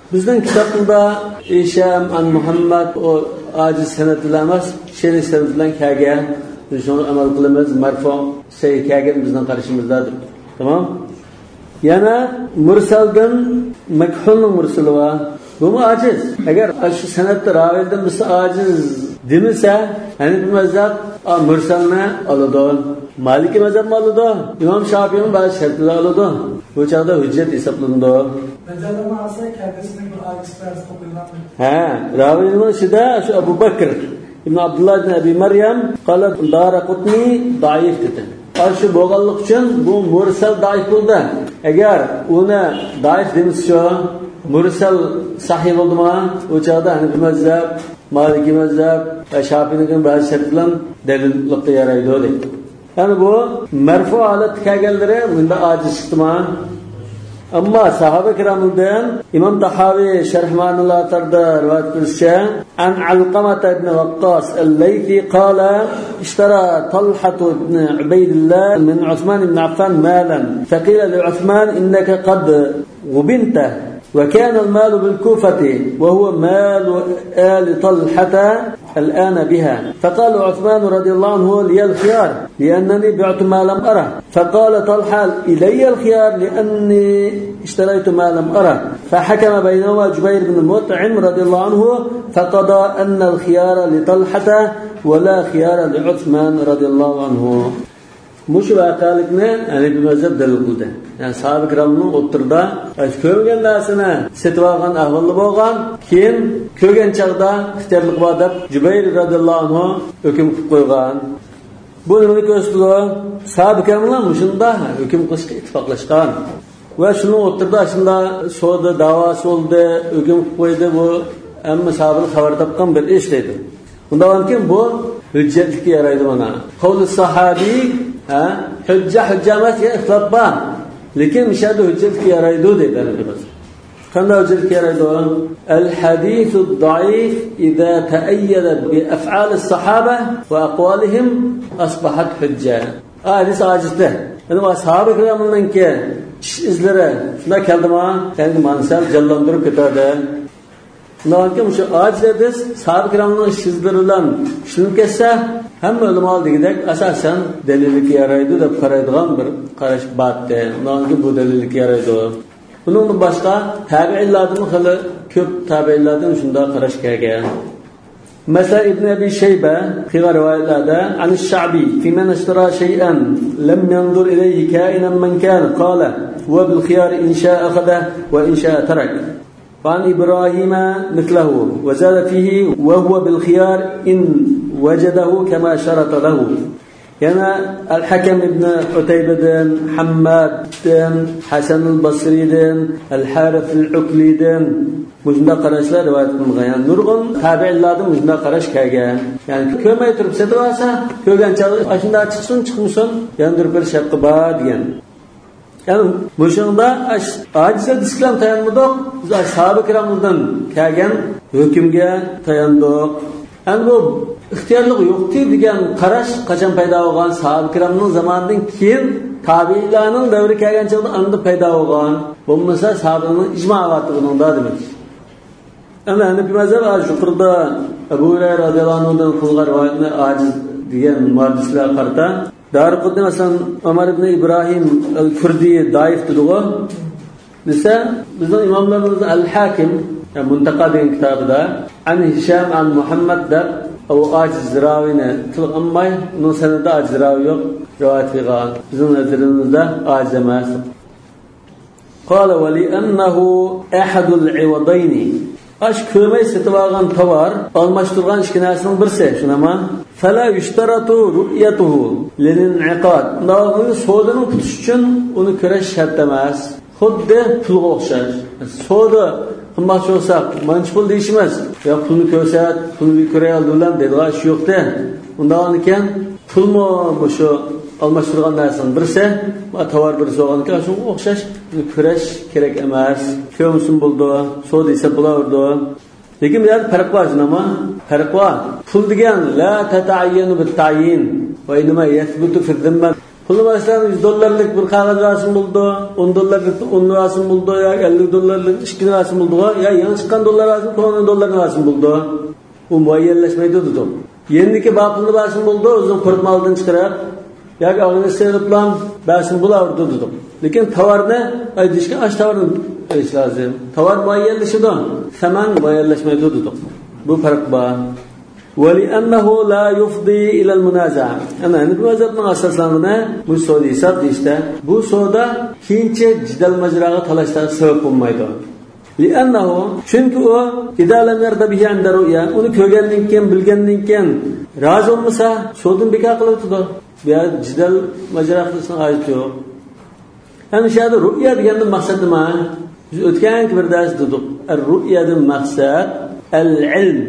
Bizning kitobda Hisham an Muhammad o aciz sanad bilan emas, sherik sanad bilan kelgan. Biz shuni amal qilamiz, marfu say kelgan bizning qarashimizdadir. Tamam? Yana mursaldan makhulning mursali va bu aciz. Agar shu sanadda raviydan biz aciz demasa, Hanifi mazhab mursalni oladi. Maliki mazhab oladi. İmam Şafii'nin bazı şartları oladi. Bu çağda hüccet hesaplandı. Mezarlama alsa kendisinin bir aciz okuyorlar. Raviynin şida şu Abu Bakr İbn Abdullah ibn Abi Meryem qala Daraqutni daif dedi. Qarşı bo'lganlik uchun bu mursal daif bo'ldi. Agar uni daif demisa, mursal sahih bo'ldimi? O çağda Hanifi mazhab, Maliki mazhab ve Şafii'nin bazı şartlar bilan dalillikka yaraydi dedi. Yani bu merfu holat kelganlari bunda aciz chiqdimi? Amma sahabe kiramdan İmam Tahavi Şerh Ma'nulat'da rivayet qilishcha an Alqamah ibn Waqqas al-Laythi qala ishtara Talha ibn Ubaydillah min Uthman ibn Affan malan faqila li Uthman innaka qad ghubinta وكان المال بالكوفة وهو مال آل طلحة الآن بها فقال عثمان رضي الله عنه لي الخيار لأنني بعت ما لم أره فقال طلحة إلي الخيار لأني اشتريت ما لم أره فحكم بينهما جبير بن مطعم رضي الله عنه فقضى أن الخيار لطلحة ولا خيار لعثمان رضي الله عنه Muş vaqalikni Hanifi mazhab dalil qildi. Yani sahabe kiramning o'ttirda ko'rgan narsani setib olgan ahvolda bo'lgan, keyin ko'rgan chaqda ixtiyorlik bor deb Jubayr radhiyallohu anhu hukm qilib qo'ygan. Bu nimani ko'rsatadi? Sahabe kiramlar shunda hukm qilishga ittifoqlashgan. Va shuni o'ttirda shunda savdo da'vosi bo'ldi, hukm qilib qo'ydi. Bu hamma sahabe xabar topgan bir ish dedi. Undan keyin bu hujjatga yaraydi mana. Qavli sahabi hujja emas ya ixtilofba. Lekin mishada hujjatga yaraydi dedi biz. Qanday hujjatga yaraydi? Al-hadithu ad-da'if idza ta'ayyada bi af'al as-sahaba wa aqwalihim asbahat hujja. Hadis ajizda. Yani sahabe kiramlarning izlari shunda keldimi? Kendi mansal jallandirib ketadi. Nahki şu acizdir, sahabe kiramning izlari bilan shuni kessa hamma ulamo degidek asosan dalillikka yaraydi deb qaraydigan bir qarash botdi. Nahki bu dalillikka yaraydi. Bunun boshqa tabi'inlarning xili ko'p tabi'inlardan shunda qarash kelgan. Mesela İbn Abi Şeybe fi rivayetlerde an Şa'bi fi men ishtara shay'an lam yanzur ilayhi ka'inan man kana qala wa bil khiyar in sha'a akhadha wa in sha'a tarak. عن إبراهيم مثله وزاد فيه وهو بالخيار إن وجده كما شرط له. يعني الحكم ابن عتيبة حماد حسن البصري الحارث العقلي مجندا قراشlar rivoyat qilgan. Nurg'un tabi'inlardan mujnda qarash kelgan. Yani ko'may turib setavasa, ko'rgancha ashunda chiqsin, chiqmasin, yandirib bir shaqqa bor degan. Yani bu şunda acize İslam tayanmadık, biz sahabe kiramlardan kelgen hükümge tayandık. Yani bu ihtiyarlık yoktu degan qarash qachon paydo bo'lgan? Sahabe kiramning zamonidan keyin tabi'inlarning davri kelgan chog'da anda paydo bo'lgan. Bo'lmasa sahabening ijmo'ati buningda demak. Ana Hanifi mazhab yuqorida Abu Hurayra radhiyallohu anhudan qilgan rivoyatni aciz degan muhaddislar qarta Darqutni masalan Umar ibn Ibrahim al-Kurdi daif dediği desa bizning imomlarimiz al-Hakim Muntaqa degan kitobida an Hisham an Muhammad da o aciz ravini tilib olmay, uning sanadida aciz ravi yo'q rivoyat qilgan. Bizning nazarimizda aciz emas. Qala wa li annahu ahad al-iwadayn. Ash ko'may setib olgan tovar almashtirgan ikki narsaning birisi, shunama fala yushtaratu ru'yatuhu lil-in'iqad. Navni sodani tutish uchun uni ko'rish shart emas. Xuddi pulga o'xshash. Soda qimmatli bo'lsa, manch pul deyishimiz. Yo pulni ko'rsat, pulni ko'ray oldilar deydigan ish yo'q-da. Undan keyin pulmi shu almashtirgan narsaning birisi, va tovar birisi bo'lganki, shunga o'xshash ko'rish kerak emas. Ko'msin bo'ldi, soda esa bo'lardi. Lekin bir farq bor nima? Farq bor. Pul degan la tata'ayyanu bit-ta'yin va inma yathbutu fi dhimma. Pulni masalan $100 bir qog'oz rasm bo'ldi, $10 un rasm bo'ldi, yo $50 ishkin rasm bo'ldi, yo yangi chiqqan dollar rasm, $10 rasm bo'ldi. U muayyanlashmaydi dedim. Yendiki bapulni rasm bo'ldi, o'zini quritmaldan chiqarib, yoki og'ini serib bilan rasm bo'lardi dedim. Lekin tovarni aytishga ash tovarni aytish lozim. Tovar muayyanlashadi, saman muayyanlashmaydi dedim. Bu farq bor. وَلِأَنَّهُ لَا يُفْضِي إِلَى الْمُنَازَعَةِ. Ana bu mazhabning asoslanishini bu so'da hisob deyishda, bu so'da keyincha jidal majraga talashlarga sabab bo'lmaydi. لِأَنَّهُ chunki u إِذَا لَمْ يَرْضَ بِهِ عِنْدَ رُؤْيَا, uni ko'rgandan keyin, bilgandan keyin rozi bo'lmasa, so'dini bekor qilib turdi. Bu jidal majra qilishning hojati yo'q. Ana shu yerda ru'ya degandan maqsad nima? Biz o'tgan bir dars dedik. Ar-ru'yadan maqsad al-ilm,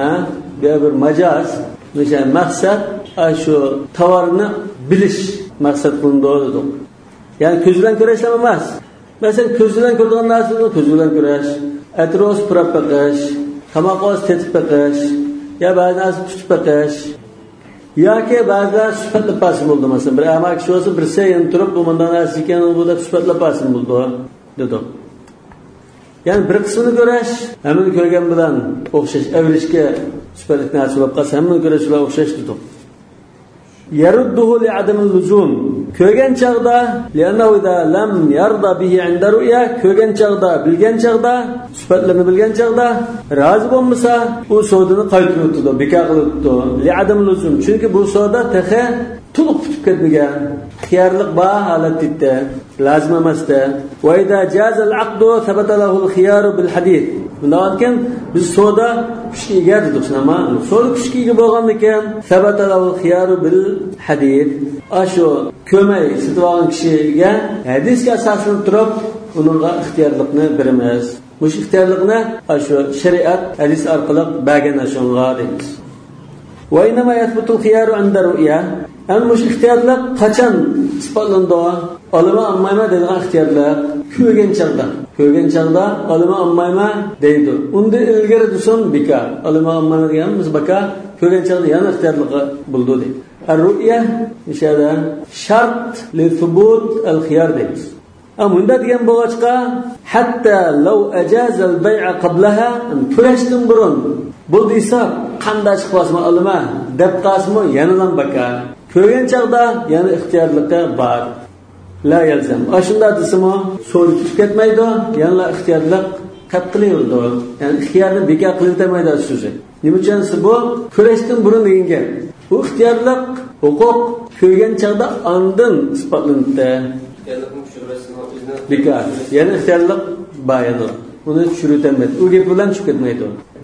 bir majaz, o'sha maqsad shu tovarni bilish maqsad qilindi dedik. Ya'ni ko'z bilan ko'rish emas. Masalan, ko'z bilan ko'rgan narsani ko'z bilan ko'rish, atrof purab baqish, qamoqos tetib baqish, ya ba'zan tutib baqish, yoki ba'zan sifatli pasim bo'ldi. Masalan, bir amak kishi bo'lsa, bir sayin turib, bu bundan narsa ekan, bu da sifatli pasim bo'ldi dedik. Yani bir qismini ko'rash, hammani ko'rgan bilan o'xshash, avrishga sifatli narsa bo'lib qolsa, hammani ko'rash bilan o'xshash dedik. Yarudduhu li'adam al-luzum. Ko'rgan chaqda, li'annahu idza lam yarda bihi 'inda ru'ya, ko'rgan chaqda, bilgan chaqda, sifatlarni bilgan chaqda rozi bo'lmasa, u so'dini qaytarib o'tdi, bekor qilib o'tdi. Li'adam al-luzum. Chunki bu so'da taxa to'liq tutib ketmagan. Xiyarlik bor holatda, lozim emasda. Va idza jaza al-'aqdu thabata lahu al-khiyaru bil hadith. Bundan keyin biz so'da kuchga ega dedik, nima? So'da kuchga ega bo'lgandan keyin thabata lahu al-khiyaru bil hadith. Ashu ko'may sitib olgan kishiga hadisga asoslanib turib, uningga ixtiyorlikni beramiz. Bu ixtiyorlikni ashu shariat hadis orqali bergan ashunga deymiz. Va inma yathbutu al-khiyaru 'inda ru'ya. Mush ixtiyorlar qachon isbotlandi? Olima olmayma degan ixtiyorlar ko'rgan chaqda olima olmayma deydi. Unda ilgari desin bekor. Olima olmayma deganimiz baka ko'rgan chaqda yana ixtiyorligi bo'ldi deydi. Ar-ru'ya ishada shart li thubut al-khiyar deymiz. Bunda degan bo'g'achqa hatta law ajaza al-bay'a qablaha, kurashdan burun bu desa qanday chiqmasmi olima deb qasmi yanadan baka. Ko'rgan chaqda yana ixtiyorlikka bor. La yalzam. Ashunda desimi so'l tutib ketmaydi, yana ixtiyorlik qatqilaydi. Ya'ni ixtiyorni bekor qilmaydi so'zi. Nima uchun bu kurashdan burun degan? Bu ixtiyorlik huquq ko'rgan chaqda ondan isbotlanadi. Bekor. Yana ixtiyorlik bayoni. Uni tushirib u gap bilan chiqib ketmaydi.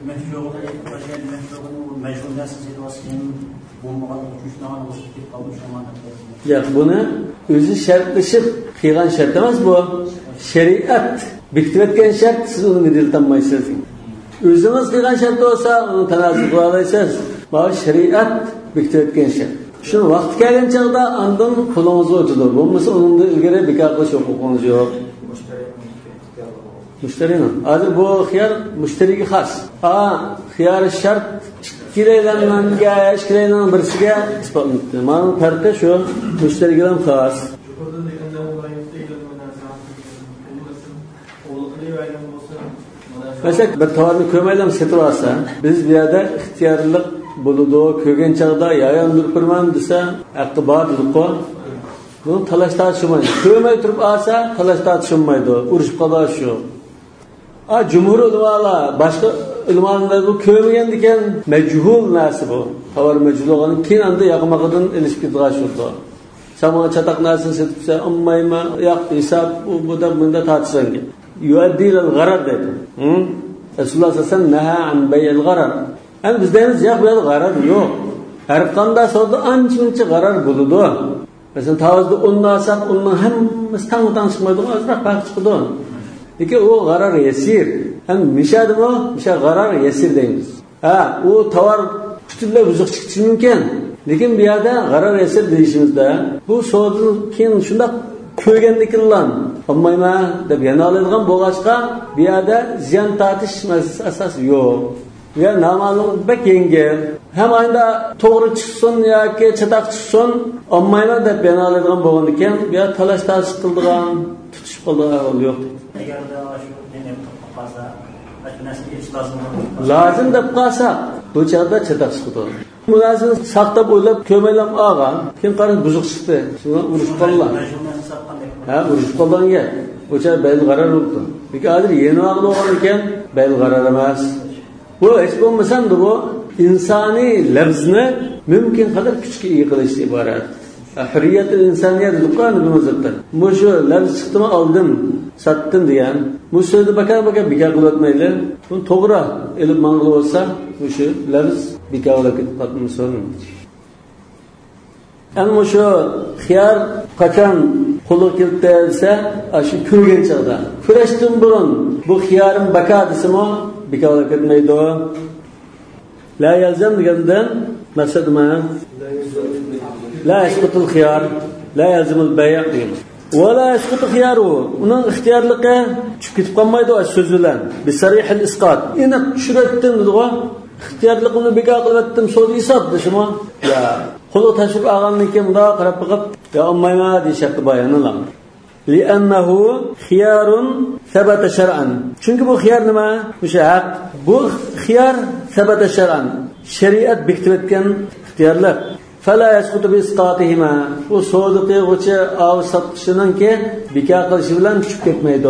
Yo'q, buni o'zi shartlashib qilgan shart emas bu. Shariat bekitayotgan shart, siz uni bilolmaysiz. O'zingiz qilgan shart bo'lsa, uni tanazzul qila olasiz. Bu shariat bekitayotgan shart. Shuni vaqt kelgan chaqda ondan qo'lingizga o'tadi. Bo'lmasa undan ilgari bekor qilish huquqingiz yo'q. Mushtariymi? Hozir bu xiyar mushtariga xos. Xiyar shart ikkilaylanmanga, ikkilaylangan birisiga isbotlanadi. Mana farqi shu, mushtariga ham xos. Mesela bir tovarni ko'maylam setib olsa, biz bu yerda ixtiyorlik bo'ladi, ko'rgan chaqda yayon durpirman desa, haqqi bor deb-ku. Bu talash tortishmaydi. Ko'may turib olsa, talash tortishmaydi. Urushib qoladi shu. Jumhur ulamolar, boshqa ulamolar bu ko'rmagan ekan, majhul narsa bu. Tovar majhul bo'lgandan keyin anda yaqinmaqidan ilishib ketgan shu. Sama chataq narsani setibsa, ummayma, yo'q hisob bu da bunda tortishanga. Yu'addil al-gharar dedi. Rasululloh sallallohu alayhi vasallam naha an bay'il gharar. Ham bizdamiz yo'q, bu g'arar yo'q. Har qanday savdo ancha g'arar bo'ladi. Masalan, tavozda unnasak, unning hammasi tang chiqmaydi, azroq farq chiqadi. Lekin u g'arar yasir. Ham mishadimi? Misha g'arar yasir deymiz. U tovar butunlay buzuq chiqishi mumkin. Lekin bu yerda g'arar yasir deyishimizda, bu savdo keyin shunday ko'rgandikilan olmayman deb yana oladigan bo'g'achqa bu yerda ziyon tortish asosi yo'q. Ya namazın bek yengil. Hem aynı doğru çıksın ya ki çatak çıksın. Olmayla da ben alıdığım boğanıken ya talaş tasdik kıldığım tutuş kıldığı oluyor. Eğer de şu ne fazla lazım da kalsa bu çağda çatak çıktı. Münasını saktap oylap kömelem ağan. Kim karın buzuk çıktı. Şuna vuruş kallar. Vuruş kaldan gel. Bu çağda bel karar oldu. Peki adır yeni ağlı olan iken bel karar emez. Bu hiç olmasan da bu insani lafzını mümkün kadar küçük iyi kılıçlı ibaret. Hürriyet-i insaniyet dükkanı bir mazıktır. Bu şu lafz çıktı mı aldım, sattım diyen. Bu sözde bakar bika kılatmayla. Bu toğra elip mağlı olsa bu şu lafz bika kılatmayla sorun. Yani bu şu xiyar kaçan kulu kilitlerse şu kürgen çağda. Küreştin burun bu xiyarın bakadisi mi bika kılatmayla o. La yalzam degenden maksad ma? La yasqutul xiyar, la yalzimul bay' deymiz. Va la yasqutul xiyaru. Uning ixtiyorligi tushib ketib qolmaydi o so'z bilan. Bi sarihil isqat. Ina tushratdim dedi-ku. Ixtiyorligini bekor qilibdim, so'z hisob deshimi? Ya, qo'li tashib olgandan keyin bunda qarab qo'yib, ya olmayma deyshapti bayonlar. Li'annahu xiyarun sabata shar'an. Chunki bu xiyar nima? O'sha haq. Bu xiyar sabata shar'an. Shariat bekitib etgan ixtiyorlar. Fala yasqutu bi isqatihima. Bu so'zli qo'chi av satishninki bekor qilishi bilan tushib ketmaydi.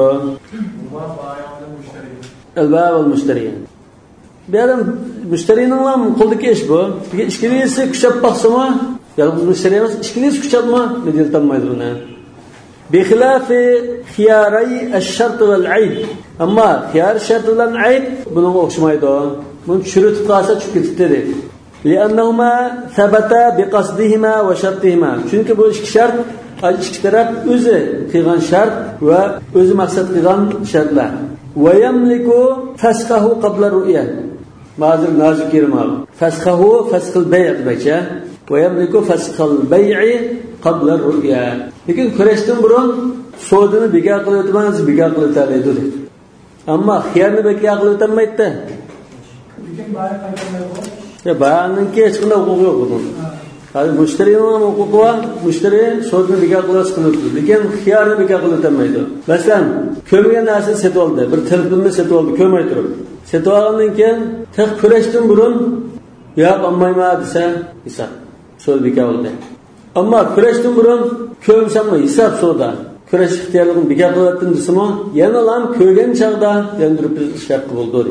Al-ba' wal mushtari. Berim mushtarining ham qo'ldagi ish bu. Ishkilisi kuchab baqsimi? Yolg'iz mushtari emas, ishkilisi kuchabmi? Medil tanmaydi buni. بخلاف خياري الشرط والعيب أما خيار الشرط والعيب بنو أخشمايدو من شروط قاسة شكتتري لأنهما ثبتا بقصدهما وشرطهما çünkü bu iki şart iki taraf özü qilgan şart ve özü maksat qilgan şartlar ve yamliku fasqahu qabla ru'ya mazir nazik kirmal fasqahu fasqal bay' demakcha ve yamliku fasqal bay'i qabla ru'ya lekin kurashdan burun so'dini bekor qilib o'tmaz bekor qilib o'tadi dedi ammo xiyarni bekor qilib o'tmaydi lekin bay' qaytarmaydi ya bay'ninki hech qanday huquqi yo'q buni hali mushtarining ham huquqi bor mushtari so'dini bekor qilib lekin xiyarni bekor qilib o'tmaydi masalan ko'mgan narsani sotib oldi bir telefonini sotib oldi ko'may turib sotib olgandan keyin tek kurashdan burun yo'q olmayman desa hisob so'z bekor bo'ldi Amma kurashdan burun ko'msammi hisob so'da. Kurash ixtiyorligini bekor qilyaptim desimi, yana ham ko'rgan chaqda yandirib shart bo'ldi.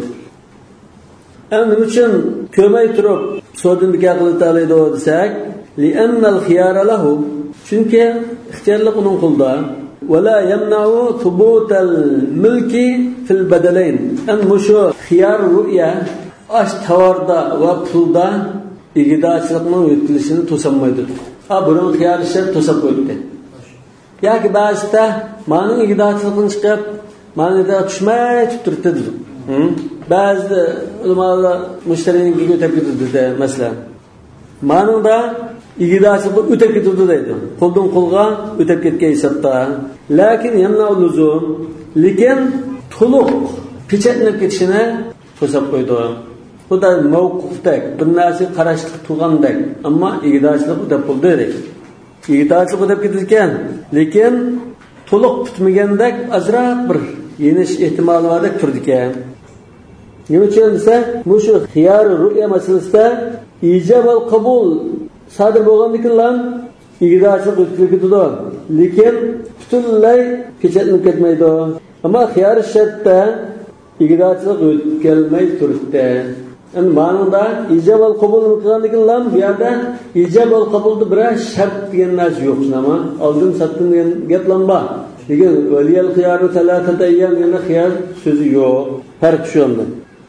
Endi uchun ko'may turib so'dini bekor qilib oladi desak, li'annal xiyara lahu. Chunki ixtiyorlik uning qo'lida. Va la yamna'u thubutal mulki fil badalayn. Endi shu xiyar ru'ya ash tovarda va pulda igidachlikning o'tkazilishini to'samaydi. Burun xiyarisi to'sab qo'yibdi. Yoki ba'zida ma'ning igidachligini chiqib, ma'nida tushmay turibdi. Ba'zi ulamolar mushtarininkiga o'tib ketdi masalan. Ma'nida igidachlik o'tib ketdi deydi. Qo'ldan qo'lga o'tib ketgan hisobda. Lekin yamna'u luzum, lekin to'liq pechatlanib ketishini to'sab qo'ydi. Bu da mavqufdak, bir narsa qarashlik turgandek, ammo igidachlik o'tib bo'ldi. Igidachlik o'tib ketgan, lekin to'liq bitmagandek azroq bir yenish ehtimoli bordek turdi ekan. Nima uchun desa, bu shu xiyar ru'ya masalasida ijob va qabul sodir bo'lganligidan igidachlik o'tib ketdi, lekin butunlay pechatlanib ketmaydi. Ammo xiyar shartda igidachlik o'tkazilmay turibdi. Yani ma'noda ijab va qabul qilganligidan bu yerda ijab va qabulda bir shart degan narsa yo'q, nima? Oldin satdim degan gaplanma. Lekin valiyal xiyaru talatata ayyam degan xiyar so'zi yo'q. Farq shunda.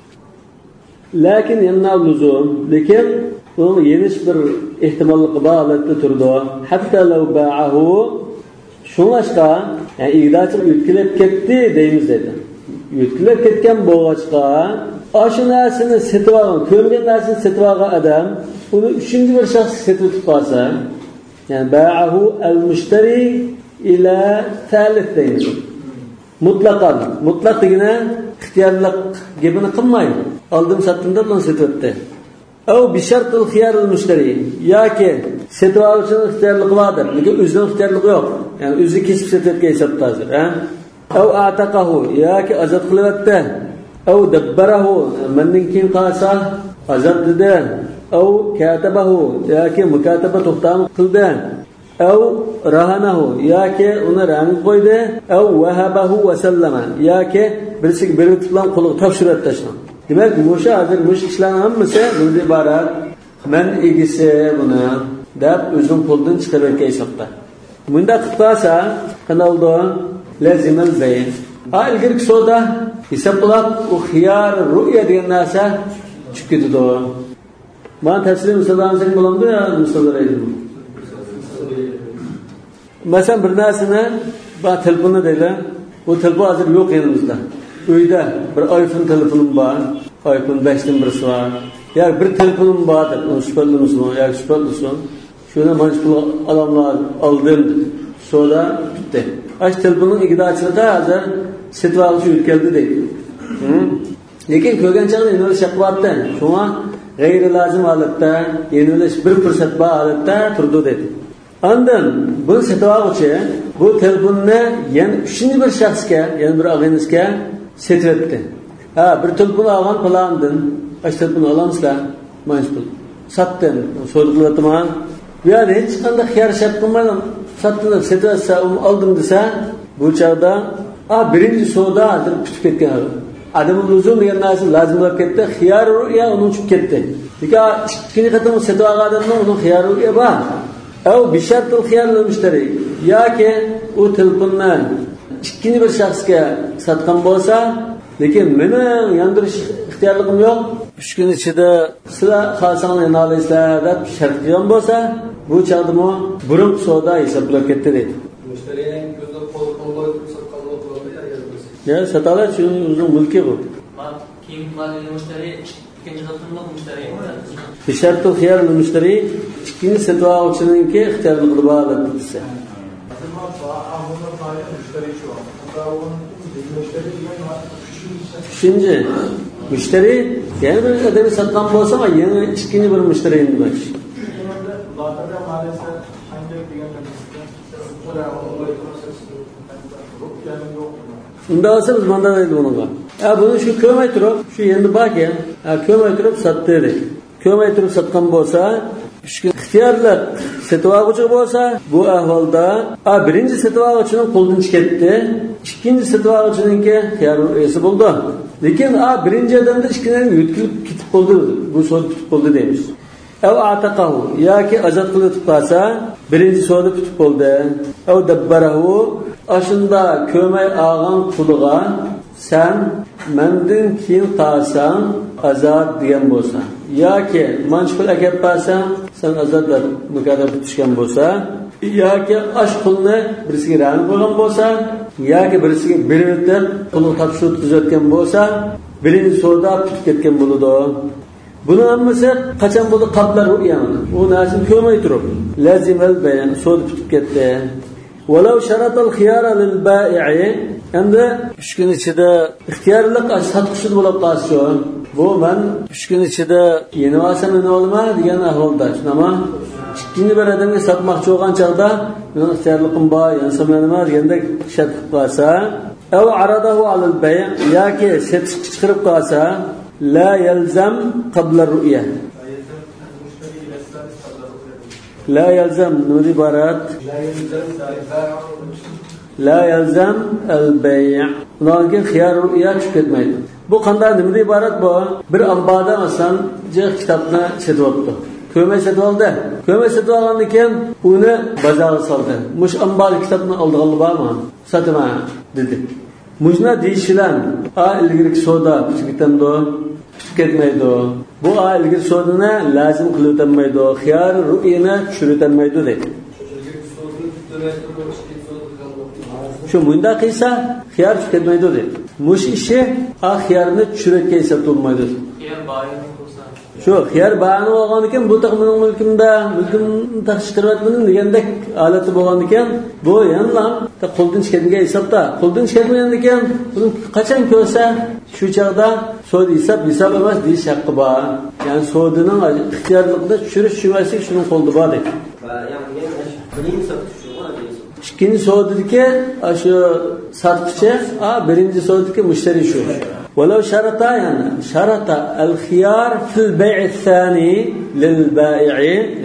Lekin yamna luzum, lekin uni yenish bir ehtimolli holatda turdi. Hatta law ba'ahu shunashqa, yani igidachlik o'tkazilib ketdi deymiz dedi. Yüklep ketken boğaçqa, aşı narsini setib olgan, ko'rgan narsini setib olgan odam, uni uchinchi bir shaxs setib tutsa, yani ba'ahu al-mushtari ila thalith deymiz. Mutlaqan, mutlaq degani ixtiyorlik gapini qilmaydi. aldım sattım da bunu setvette. Ev bişartul khiyarul müşteri. Ya ki setva alışının ihtiyarlığı vardır. Lekin özünün ihtiyarlığı yok. Yani özü kesip setvetke hesapta hazır. Ev a'taqahu. Ya ki azat kılıvette. Ev debberahu. Menden kim kalsa azat dedi. Ev katabahu. Ya ki mukataba tohtam kıldı. Ev rahanahu. Ya ki ona rahan koydu. Ev vahabahu ve sellama. Ya ki birisi bir tutulan kolu tavşirat taşınan. Demek bu hazır bu işlerin hammasi bundan iborat. Men egisi buni deb o'zim qo'ldan chiqarayotgan hisobda. Bunda qilsa qanday bo'ldi? Lazimal bayn. Ilgari so'da hisob qilib u xiyar ru'ya degan narsa chiqib ketdi. Men tafsil misollarni bo'lamdi ya misollar aytdim. Masalan bir narsani va telefonni deylar. Bu telefon hozir yo'q elimizda. Uyda bir iPhone telefonim bor. iPhone 5'ten birisi var. Ya bir telefonum vardır. O süperlisin, ya süperlisin. Şuna manşpul adamlar aldım. Sonra bitti. Aç telefonun ikide açıldı hazır. Setvalışı ülkeldi değil. Lekin ko'rgan chaqda yenilik shaqvatda. Shunga g'ayri lazim holatda, yenilik bir fursat bor holatda turdi dedi. Ondan bu setvalışı bu telefonni yana uchinchi bir shaxsga, yana bir og'inizga setvetdi. Bir telefon algan falandın. Aç telefonu alamsızlar. Manşpul. Sattın. Soruqlatıman. Yani hiç qanday xiyar shart qilmadim. Sattın. Setvatsa aldım desa, bu chaqda birinchi savdo hozir bitib ketgan. Adamın lüzum degan narsa lazım bo'lib ketdi. Xiyar ru'ya uni uchib ketdi. Ikkinchi qatam setva odamning uni xiyar ru'ya bor. Ev bishartul xiyar müşteri. Yoki u telefonni ikkinchi bir shaxsga sotgan bo'lsa, lekin mening yandirish ixtiyorligim yo'q. 3 kun ichida sizlar xohlasangiz yana olasizlar deb shart qilgan bo'lsa, bu chaqdimi burun savdo hisoblab ketdi deydi. Mushtarining ko'zda qo'l-qo'lga sotganlik bo'ladi ya satalar shuning o'zining mulki bu. Keyin qiladigan mushtari ikkinchi qatimliq mushtari. Bishartu xiyar mushtari ikkinchi setva oluvchininki ixtiyorlig'i bor deb desa. Üçüncü, müşteri yani bir adamı sattan olsa ama yeni ikinci bir müşteri indirmek. Bunda olsa biz mandadaydı bununla. Bunu şu kömey durup, şu yendi bak ya, kömey durup sattıydı. Kömey durup satkan olsa, ixtiyorlar setva oluvchi bo'lsa, bu ahvolda birinchi setva oluvchining qo'ldan chiqdi, ikkinchi setva oluvchininki xiyar ru'yasi bo'ldi. Lekin birinchi odamda ikkilaring yutkilib ketib qoldi, bu so'z bitib qoldi deymiz. Ev ataqahu yoki azat qilib qolsa, birinchi so'z bitib qoldi. Ev dabbarahu ashunda ko'may olgan quliga sen mendan keyin qolsang azat degan bo'lsa, yoki manshpul akab qolsang sen azatda mukadab tushgan bo'lsa, yoki ash pulni birisiga ran bo'lgan bo'lsa, yoki birisiga berib pulni topshirib tuzatgan bo'lsa, birinchi savdo bitib ketgan bo'ladi. Buni hammasi qachon bo'ldi? Qablar ru'yani. U narsani ko'rmay turib, lazimal bayan savdo bitib ketdi. Walau sharatal khiyara lil ba'i'i endi 3 kun ichida ixtiyorlik sotqichi bo'lib qolsa, bu men 3 kun ichida yeni olsam nima olma degan ahvolda. Shunama ikkinchi bir odamga sotmoqchi bo'lgan chaqda men ixtiyorlikim bor, yansam nima deganda shart qilib qolsa, aw aradahu alal bay' yoki setish chiqarib qolsa, la yalzam qabla ru'ya. La yalzam nuri barat. La yalzam al-bay'. Ularga xiyar ru'ya chiqib ketmaydi. Bu qanday nima iborat bu? Bir ambada masalan, kitobni setyapti. Kömey setib oldi. Kömey setib olgandan keyin uni bozorga soldi. Mush ambali kitobni oldiganlar bormi? Sotma dedi. Mushna deyishilar, ilgari savdo chiqtamdi, ketmaydi. Bu ilgari savdoni lazim qilib o'tmaydi. Xiyar ru'yani tushirib dedi. Şu bunda qilsa xiyar ketmaydi dedi. Mush ishi xiyarni tushirib kelsa bo'lmaydi. Xiyar bayin bo'lsa Şu xiyar bağını olgan iken bu takımın mülkümde taşıştırıp degandek aleti bolgan iken bu yandan ta qo'ldan chiqadigan hisobda qo'ldan chiqadigan iken buni qachon ko'rsa shu chaqda so'd hisob emas deyish haqqi bor. Ya'ni so'dining ixtiyorligida tushirish shubhasi shuning qo'lda bor deydi. İkinci so'diki shu sotuvchi, birinchi so'diki mushtari shu. ولو شرطا يعني شرط الخيار في البيع الثاني للبائع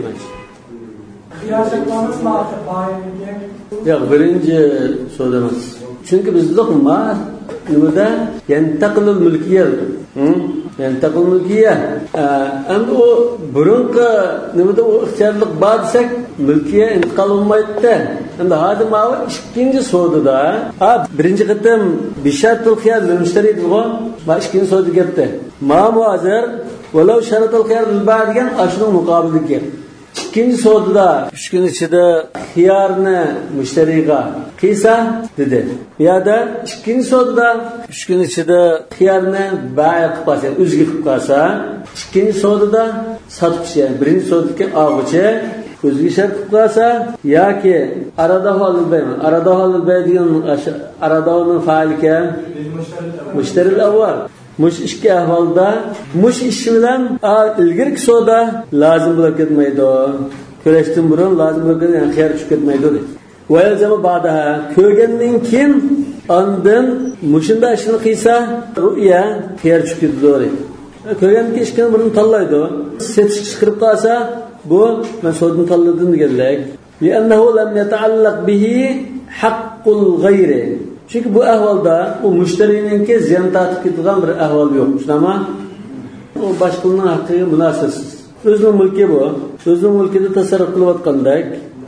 خيار şartlarımız mağdur bayiye. Yok birinci so'damiz. Çünkü bizlik ma nimada yantaqilul mulkiyya. Yantaqil mulkiyya. Endi o burunqi nimada o ixtiyorlik bor desak mulkiyya intiqol bo'lmaydi. Endi hozir mana ikkinchi so'dida birinchi qatam bishartul xiyar mushtari deydi-ku. Mana ikkinchi so'da gapda. Ma hozir walau sharatul xiyar bil degan ashning muqobiligi. İkinci so'dida 3 kun ichida xiyarni mushtariga qilsa dedi. Bu yerda ikkinchi so'dida 3 kun ichida xiyarni bai qilib qo'ysa, o'ziga qilib qo'ysa, ikkinchi so'dida sotuvchi, birinchi so'diki oluvchi o'ziga shart qilib qo'ysa yoki arada degan aradoni fa'ilga mushtari avval mush ikki ahvolda mush ish bilan ilgirki so'da lozim bo'lib ketmaydi. Ko'rishdan burun lozim bo'lgan yani xiyar tushib ketmaydi dedi. Va yalzama ba'daha ko'rgandan keyin ondan mushunda ishni qilsa ru'ya xiyar tushib ketadi. Ko'rgandan keyin ishni birini tanlaydi. Setish chiqarib qolsa bu men so'dni tanladim deganlar. Li'annahu lam yata'allaq bihi haqqul ghayri. Çünkü bu ahvalda o müşterininki ziyan tatib ketgan bir ahval yok. Şunama o başqalarının haqqı münasibsiz. Özünün mülki bu. Özünün mülkida tasarruf qilib atqandak.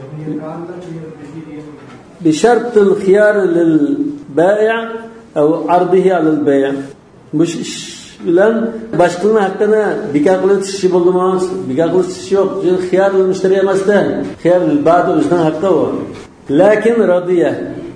Bi shartil xiyar lil bai' aw ardihi alal bai'. Bu ish bilan başqalarının haqqini bekor qilish bo'ldimi? Bekor qilish yo'q. Xiyar lil mushtari emasda. Xiyar lil bai' o'zining haqqi bu. Lakin radiya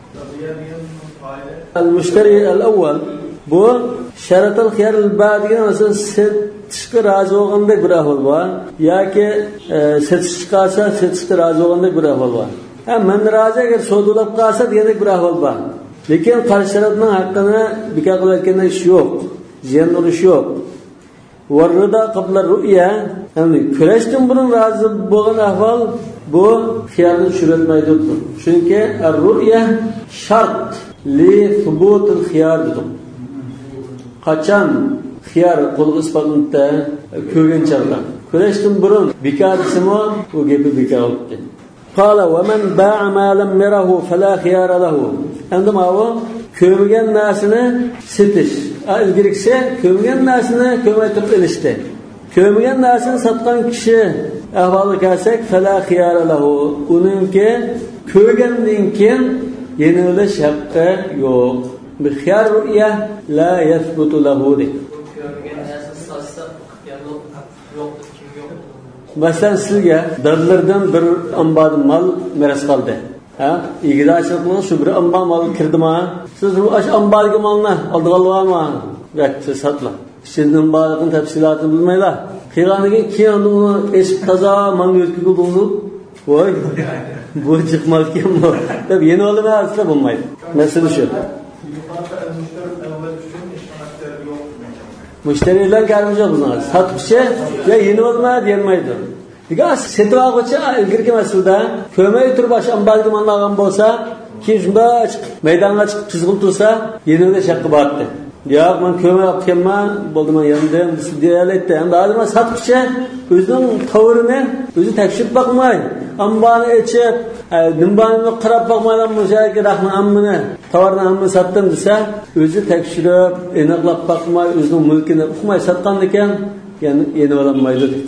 المشتري الأول bu شرط الخيار البعدين مثلا setishga razı bo'lgandek bir ahvol bor yoki setish chiqarsa setishga razı bo'lgandek bir ahvol bor. Men rozi agar sodulab qolsa degandek bir ahvol bor. Lekin qarshi tarafning haqqini bekor qilayotgan ish yo'q. Ziyon urish yo'q. Warrida qabla ru'ya, ya'ni kurashdan burun rozi bo'lgan ahvol bu xiyarni tushirmaydi. Chunki ar-ru'ya shart li thubutul xiyar dedim. Qachon xiyar qo'lga isbotlanda ko'rgan chaqda. Kurashdan burun bekormisimi u gapi bekor bo'ldi. Qala va man ba'a ma lam yarahu fala xiyara lahu. Endi mana ko'rgan narsani setish. Ilgirikse ko'rgan narsani ko'maytirib ilishdi. Ko'rgan narsani sotgan kishi ahvoli kelsak fala xiyara lahu. Uningki ko'rgandan keyin yenilish haqqi yo'q. Bir xiyar ru'ya la yathbutu lahu. Masalan sizga dadlardan bir ombod mol meros qoldi. Igdachilik shu bir ombod mol kirdimi? Siz bu ombodga molni olib olganmi? Yo'q, sotla. Sizning ba'zining tafsilotini bilmaylar. Qilganiga keyin uni eshib toza mol yo'tkizildi. Voy. Bu chiqmal kim bu? Deb yeni olmasa bo'lmaydi. Masala shu. Müşteriler gelmeyecek bunlar. Satışçı ya yeni olma diyemeydi. Diga setib olg'uchi ilgirki masalada ko'may turib bosh ambalga manlagan bo'lsa, keyin shunda maydonga chiqib tizg'il tursa, yenida shaqqi bordi. Yo'q, men ko'may olib kelman, bo'ldi men yandim, deyaladi. Endi hozir satuvchi o'zining tovarini o'zi tekshirib boqmay, ambani echib, nimbani qarab boqmaydan mushaki rahman ammini, tovarni ammini sotdim desa, o'zi tekshirib, aniqlab boqmay, o'zining mulkini uqmay sotgan ekan, ya'ni yeni olinmaydi deydi.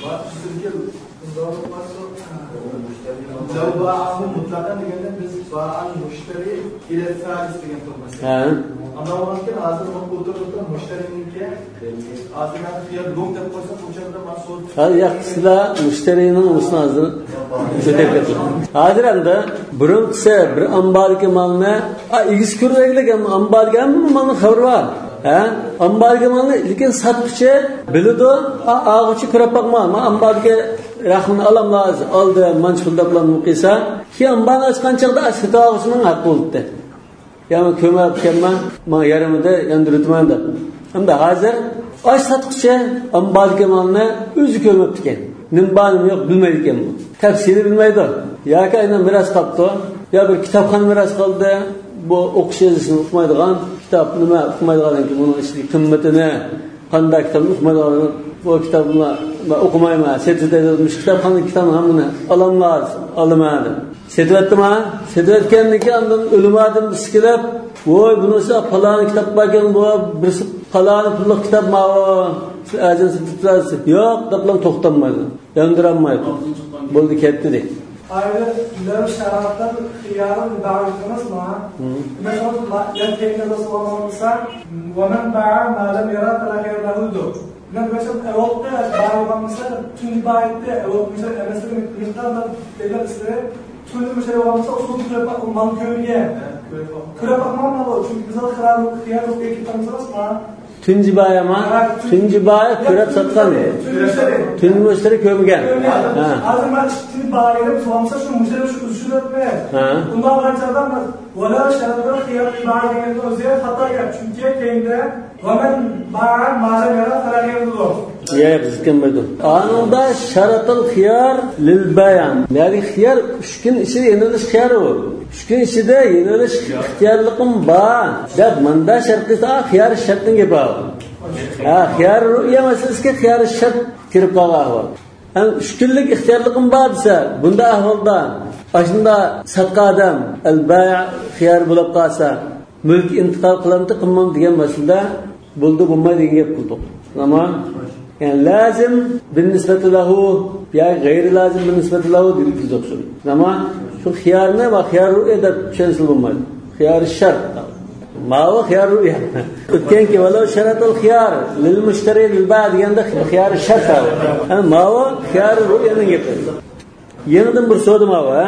لو باعه مطلقا دeganda biz ba'al mushtari ila salis degan to'g'ri. Ha. Ana mumkin hozir men o'tiribda mushtarininki hozirdan xiyar dom deb qo'ysa o'chanda mas'ul. Ha, yaxshisi mushtarining o'zini hozir o'tib ketdi. Hozir endi birinchisi bir ambalga malni, igiz ko'raydigan ambalga malni xabar bor. Ambarga malni lekin satqıchi biladi, ağıçı ko'rib bakma, ambarga rahmini alam lazım. Aldı, mançıldaklan muqisa, ki ambarni açqan chaqda satağısının haqqı bo'ldi. Yani kömep kelman, ma yarımda yandırıtman da. Hem de hazır aş satqıchi ambarga malni o'zi kömepti ekan. Nimbanim yok bilmeydi ekan bu. Tafsiri bilmeydi. Ya ki aynen biraz kaptı. Ya bir kitapxon biraz kaldı. Bu o'qish yazishni o'qimaydigan kitob nima o'qimaydigan ki bunun işte qimmatini qanday kitobni o'qimaydigan bu kitobni o'qimayman sertifikatlanmiş kitobxon kitobni hammani olmadi sertifikatmi sertifikatgandan keyin undan o'limadim biskilab voy bunisi faloni kitob borgan bu birisi faloni pulli kitob ma ajinsi tutarsiz yo'q deblan to'xtamaydi yondiranmaydi bo'ldi ketdi deydi. Ayrıca ileri şartlar yarın davetimiz var. Mesela yetkiyle de sormamızsa, "Vemen ba'a madem yarat aleyhi'llahu." Ne mesela evokta davetimize tüm davette evok mesela mesela miktarda belirse tüm mesela olmasa usul kurapa umman köyge. Kurapa umman var çünkü biz khiyar ekipimiz var. Tunji bayama, tunji bay kurap satgan. Tunji müşteri kömgen. Hazır ben tunji bayarım soğumsa şu müşteri şu üzülüp bundan başladan valla şartlar khiyar bayarım özel hata yap. Çünkü kendi hemen bayar malzemeye karar yapıyor. Ya bizken baydı. Anında şaratul khiyar lil bayan. Yani khiyar üçgen işi yeniliş khiyar o. Üçgen işi de yeniliş ihtiyarlıkım var. Dep manda şartı khiyar şartın gibi var. Khiyar ru'ya meselesiga khiyar shart kirib qolgan. Ham üçgenlik ihtiyarlıkım var desa, bunda ahvolda ashunda satqa odam al-bay' khiyar bo'lib qolsa, mulk intiqol qilamdi, qilmam degan masalada bo'ldi bo'lmaydi degan gap qildik. Tamam? Yani lazım بالنسبة له ya gayri lazım بالنسبة له diyeceksin. Ama şu khiyarına bak khiyar ru'ya da şanslı olmalı. Khiyar şart. Ma o khiyar ru'ya. Ötken ki valla şaratul khiyar lil müşteri lil ba' deganda khiyar şart var. Yani ma o khiyar ru'yanın gapi. Yeniden bir so'dim va.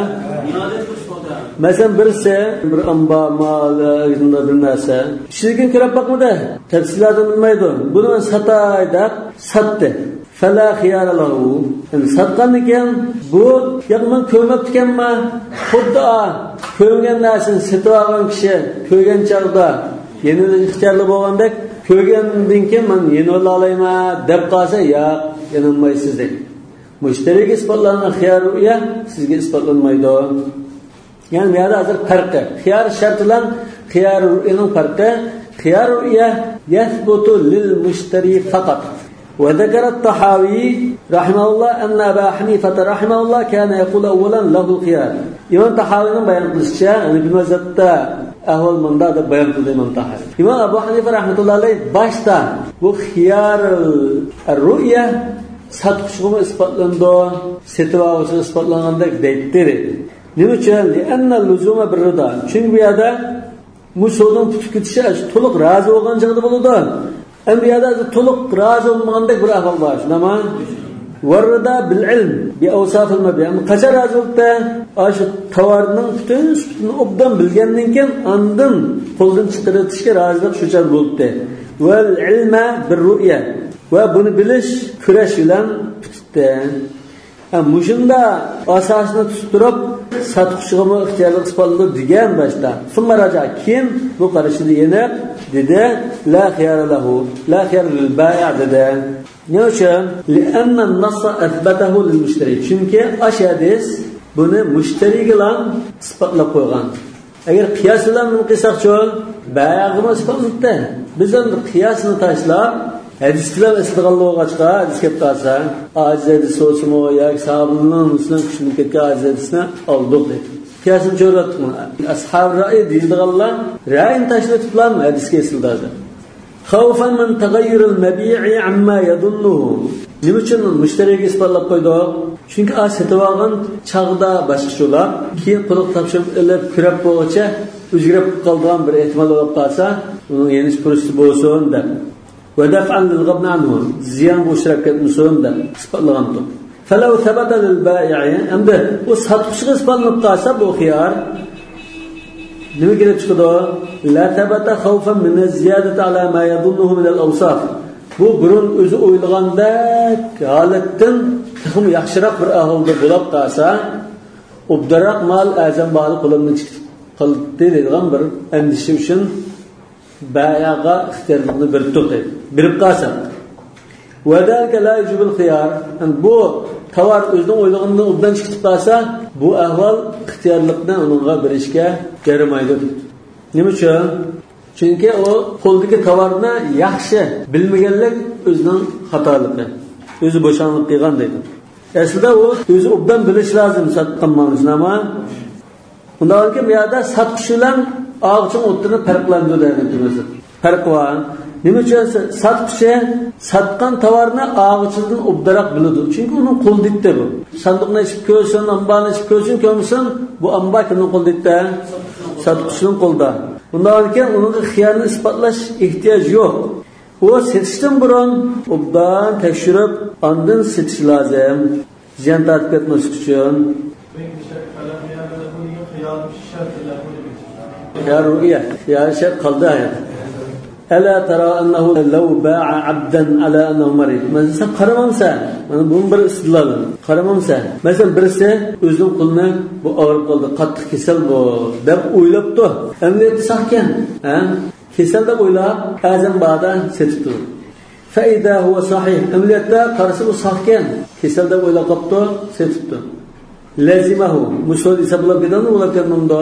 Mesela birisi bir amba mal bir narsa ishligin kirib bakmadi. Tafsilotini bilmaydi. Buni men satay deb satdi. Fala khiyara lahu. Yani satgandan keyin bu yaqman ko'mabdi ekanmi? Xuddi ko'rgan narsani setib olgan kishi ko'rgan chaqda yenida ixtiyorli bo'lgandek ko'rgandan keyin men yeni ola olayman deb qolsa ya yanolmaysiz deydi. Mushtariga isbotlangan khiyar ru'ya sizga isbotlanmaydi. Yani bu yerde hazır farkı. Khiyar şart bilan khiyar ru'yaning farqi. Khiyar ru'ya yathbutu lil mushtari faqat. Ve zekara at-Tahawi rahimahullah anna Abu Hanife rahimahullah kana yaqul awwalan lahu khiyar. İmam Tahawi'nin bayan qilishcha, yani bu mazhabda ahvol munda deb bayan qildi Imom Tahawi. İmam Abu Hanife rahmatullohi alayh boshda bu khiyar ar-ru'ya satqishni isbotlandi, setib olishni isbotlangandek deydi. Nima uchun? Anna luzuma birrida. Chunki bu yerda musodun tutib ketishi to'liq rozi bo'lgan chog'da bo'ladi. Endi bu yerda to'liq rozi bo'lmagandek bir ahvol bor. Nima? Warrida bil ilm bi awsaf al mabi. Qachon rozi bo'ldi? Shu tovarning butun sifatini obdan bilgandan keyin ondan qo'ldan chiqaritishga rozilik shuchar bo'ldi. Wal ilma bir ru'ya. Va buni bilish kurash bilan bitdi. Muşunda asasını tutup satqışıgımı ixtiyorlik isbotladı degan başta. Sonra raja kim bu qarashini yana dedi la khiyara lahu la khiyara lil bay' dedi. Ne uchun? Li'anna an-nassa athbatahu lil mushtari. Chunki ashadis buni mushtariga bilan isbotlab qo'ygan. Agar qiyos bilan qilsaqchi bay'g'imi isbotlatdi. Biz endi qiyosni tashlab hadislar istiqollovga hadisga qarasa aziz so'simo yoki sahobalarning muslim kuchli ketgan azizini oldik dedi. Qiyosni jo'ratdimi? Ashab ra'i deydiganlar ra'yin tashlatiblar hadisga esildadi. Xawfan min taghayyur al-mabi'i amma yadunnuhu. Nima uchun mushtariga isbotlab qo'ydi? Chunki setib olgan chaqda boshqalar keyin quliq topshirib ilib kirib bo'g'icha o'zgarib qolgan bir ehtimol bo'lib qolsa, uni yenish fursi bo'lsin deb ودفعا للغبن عنه زيان مشركة مسلم اسبقلغانتو فلو ثبت للبائع عنده وصحت خشغ اسبقل نبقاسة بو خيار nima kelib chiqdi? La tabata khawfan min az-ziyadati ala ma yadunnuhu min al-awsaf. Bu burun o'zi o'ylagandek holatdan ham yaxshiroq bir ahvolda bo'lib qolsa, obdaroq mal azam bali qo'limni qildi deydigan bir andisha uchun bayaga ixtiyorlikni berib turdi. Berib qolsa. Va dalika la yujibul xiyar. Bu tovar o'zining o'ylaganidan obdan chiqib qolsa, bu ahvol ixtiyorlikni unga berishga yaramaydi. Nima uchun? Chunki o qo'ldagi tovarni yaxshi bilmaganlik o'zining xatoligi. O'zi bo'shanib qilgan deydi. Aslida u o'zi obdan bilish lozim satqan ma'nosini, ammo undan keyin bu yerda satqish bilan og'ching o'tini farqlantiradi deymiz. Farq bor. Nima uchun satqishi satqan tovarni og'chidan obdaroq biladi. Chunki uning qo'ldikda bu. Sandiqni ichib ko'rsin, ambani ichib ko'rsin, ko'msin, bu amba kimning qo'ldikda? Satqishning qo'lda. Bundan keyin unga xiyarni isbotlash ehtiyoj yo'q. O setishdan burun obdan tekshirib, ondan setish lozim. Ziyon tortib ketmaslik uchun. Ya ru'ya, ya shart qildi ayat. Ala tara annahu law ba'a 'abdan ala annahu marid. Mesela qaramamsa, mana bu bir istidlol. Qaramamsa, mesela birisi o'zining qulni bu og'rib qoldi, qattiq kasal bu deb o'ylabdi. Endi sahkan, kasal deb o'ylab, azam ba'da setibdi. Fa idha huwa sahih. Amaliyotda qarasa bu sahkan, kasal deb o'ylab qopdi, setibdi. Lazimahu mushol hisoblab ketadi, ular kelmamda.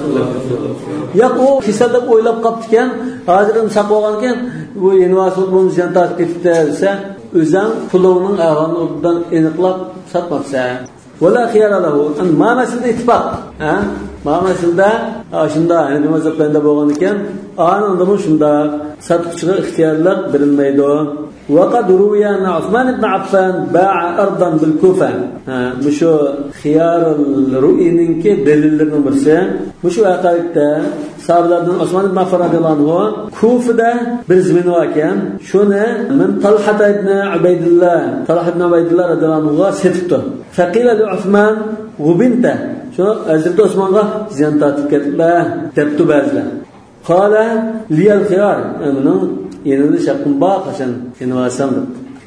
Yo'q, u kasal deb o'ylab qopdi-kan, hozirdan saqlagan ekan, bu universitet bo'yicha jantat ketdi desa, o'zing pulingning ahvolidan aniqlab sotmoqsa, wala khiyara lahu. An ma'nosida ittifoq, ma'nosida shunda, ya'ni mazhabda bo'lgan ekan, anında bu shunda sotuvchiga ixtiyorlik berilmaydi. وقد روي أن عثمان بن عفان باع أرضا بالكوفة. مشو خيار الرؤينين كي دليلنا برسه. مشو أقايته صاحبنا عثمان بن عفان رضي الله عنه كوفة برزمن واكن. شونه من طلحة بن عبيد الله. طلحة بن عبيد الله رضي الله عنه ستته. فقيل لعثمان غبنته. شو أزرت عثمان غا زينتات كتله تبتو بازله. قال لي الخيار. Yenildi şakkım bağ kaçan invasamdır.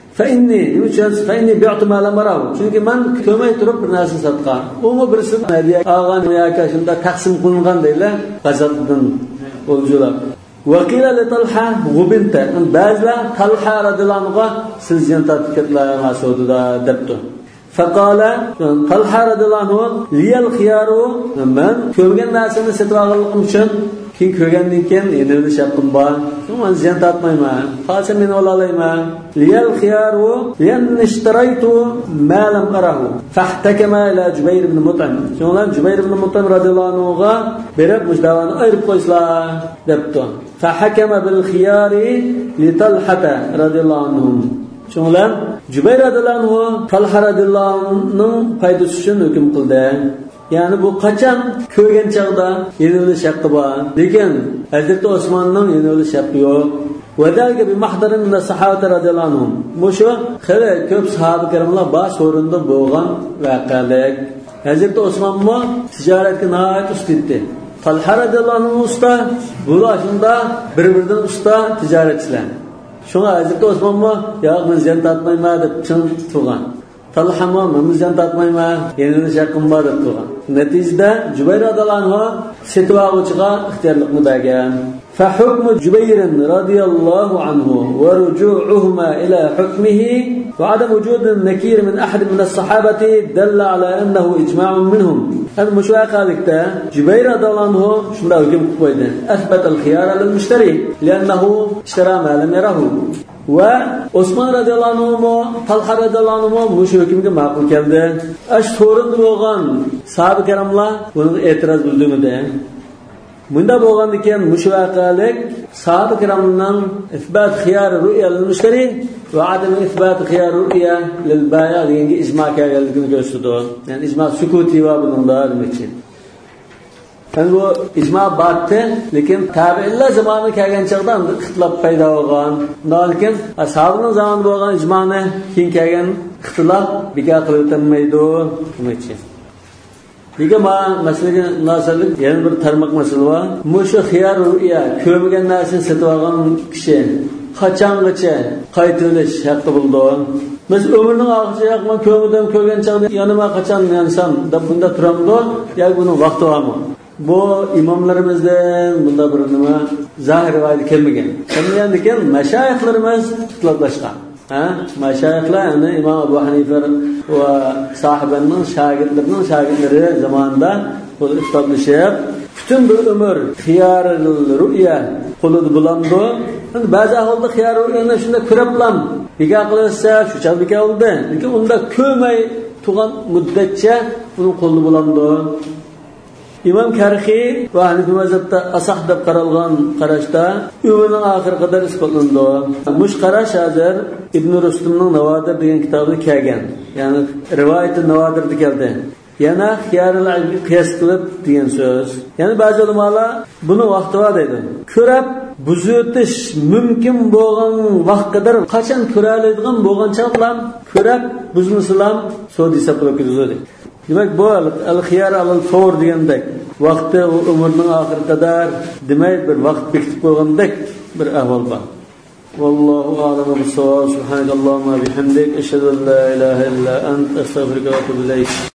Fa'inni bi'tu ma lam arahu. Çünkü men kömey turib bir narsa satqan. Onu birisi hadiya algan yoki shunda taqsim qilingan deylar, g'azatdan o'ljular. Wa qila li Talha g'ubinta. Ba'zilar Talha radhiyallohu anhu siz jantatliklar masudida debdi. Faqala Talha radhiyallohu anhu liyal khiyaru men ko'rgan narsani setib olganligim uchun keyin ko'rgandan keyin endi shaqqim bor. Men ziyon tortmayman. Qolsa men olalayman. Liyal khiyaru lian ishtaraytu ma lam arahu. Fahtakama ila Jubayr ibn Mut'im. Shundan Jubayr ibn Mut'im radhiyallohu anhu ga berib mushdavani ayirib qo'yslar debdi. Fahakama bil khiyari li Talhata radhiyallohu anhu. Shundan Jubayr radhiyallohu anhu Talha radhiyallohu anhuning foydasi uchun hukm qildi. Yani bu qachon ko'rgan chaqda yenili shaqqi bor. Lekin Hazrat Osmonning yenili shaqqi yo'q. Vadalga bi mahdarin min as-sahaba radhiyallohu anhum. Bu shu xile ko'p sahoba kiramlar bas o'rinda bo'lgan voqealik. Hazrat Osmonmi tijoratga nihoyat ustiddi. Talha radhiyallohu anhu usta, bular shunda bir-biridan usta tijoratchilar. Shunga Hazrat Osmonmi yo'q men ziyon tortmayman deb chin turgan. Talha men ziyon tortmayman, yenili shaqqim bor deb turgan. Natijada Jubayr radhiyallohu anhu setuvag'iga ixtiyorlikni bergan. فحكم جبير رضي الله عنه ورجوعهما إلى حكمه وعدم وجود النكير من أحد من الصحابة دل على أنه إجماع منهم. هذا مشواق هذا جبير رضي الله عنه شنو أثبت الخيار للمشتري لأنه اشترى ما لم يره. وعثمان رضي الله عنه طلحة رضي الله عنه مشو hükümge ma'qul keldi. Ash so'rindi bo'lgan sahoba kiramlar buni e'tiroz bildirdi. Bunda bo'lgandan keyin mushvaqalik sahoba kiramning isbat xiyar ru'ya lil mushtari va adam isbat xiyar ru'ya lil bay' degan ijmo kelganligini ko'rsatdi. Ya'ni ijmo sukuti va buninglar demoqchi. Yani bu icma battı, lekin tabi'inlar zamanı kelgan chaqda ixtilof paydo bo'lgan. Lekin ashabning zamonida bo'lgan ijmoni keyin kelgan ixtilof bekor qilib o'tmaydi demoqchi. Degan masalaga munosabat yana bir tarmoq masala bor. Mushu xiyar ru'ya ko'rmagan narsani sotib olgan kishi qachongacha qayta o'lish haqqi bo'ldi. Biz umrning oxiriga yaqin ko'rmadim ko'rgan chaqda yanama qachon yansam deb bunda turamdi, yoki buning vaqti bormi? Bu imomlarimizdan bunda bir nima zahir rivoyat kelmagan. Shundan keyin mashayixlarimiz ixtiloflashgan. Mashayixlar yani İmam Abu Hanife ve sahibenin şagirdleri zamanında bu ixtiloflashib, bütün bir ömür xiyarul ru'ya qo'lida bulandı. Bazı ahvolda xiyar ru'yani shunda ko'rib bilan beka qilsa shu chalbika oldi. Lekin unda ko'may turgan muddatcha uni qo'lida bulandı. İmam Karhi ve Hanifi mazhabda asah deb qaralgan qarashda umrining oxiri qadar isbotlandi. Mush qarash hozir Ibn Rustumning Navodir degan kitobida kelgan. Ya'ni rivoyat Navodirda keldi. Yana xiyarul ilmi qiyas qilib degan so'z. Ya'ni ba'zi ulamolar buni vaqti bor deydi. Ko'rab buzutish mumkin bo'lgan vaqt qadar qachon ko'raladigan bo'lgancha bilan ko'rab buzmaslam so'z hisoblab ketadi. Demak bu al-xiyar al-fawr degandek vaqti umrning oxiri qadar demak bir vaqt bekitib qo'ygandek bir ahvol bor. Vallohu a'lamu bis-savab. Subhanakallahumma bihamdik ashhadu an la ilaha illa ant astaghfiruka va atubu ilayk.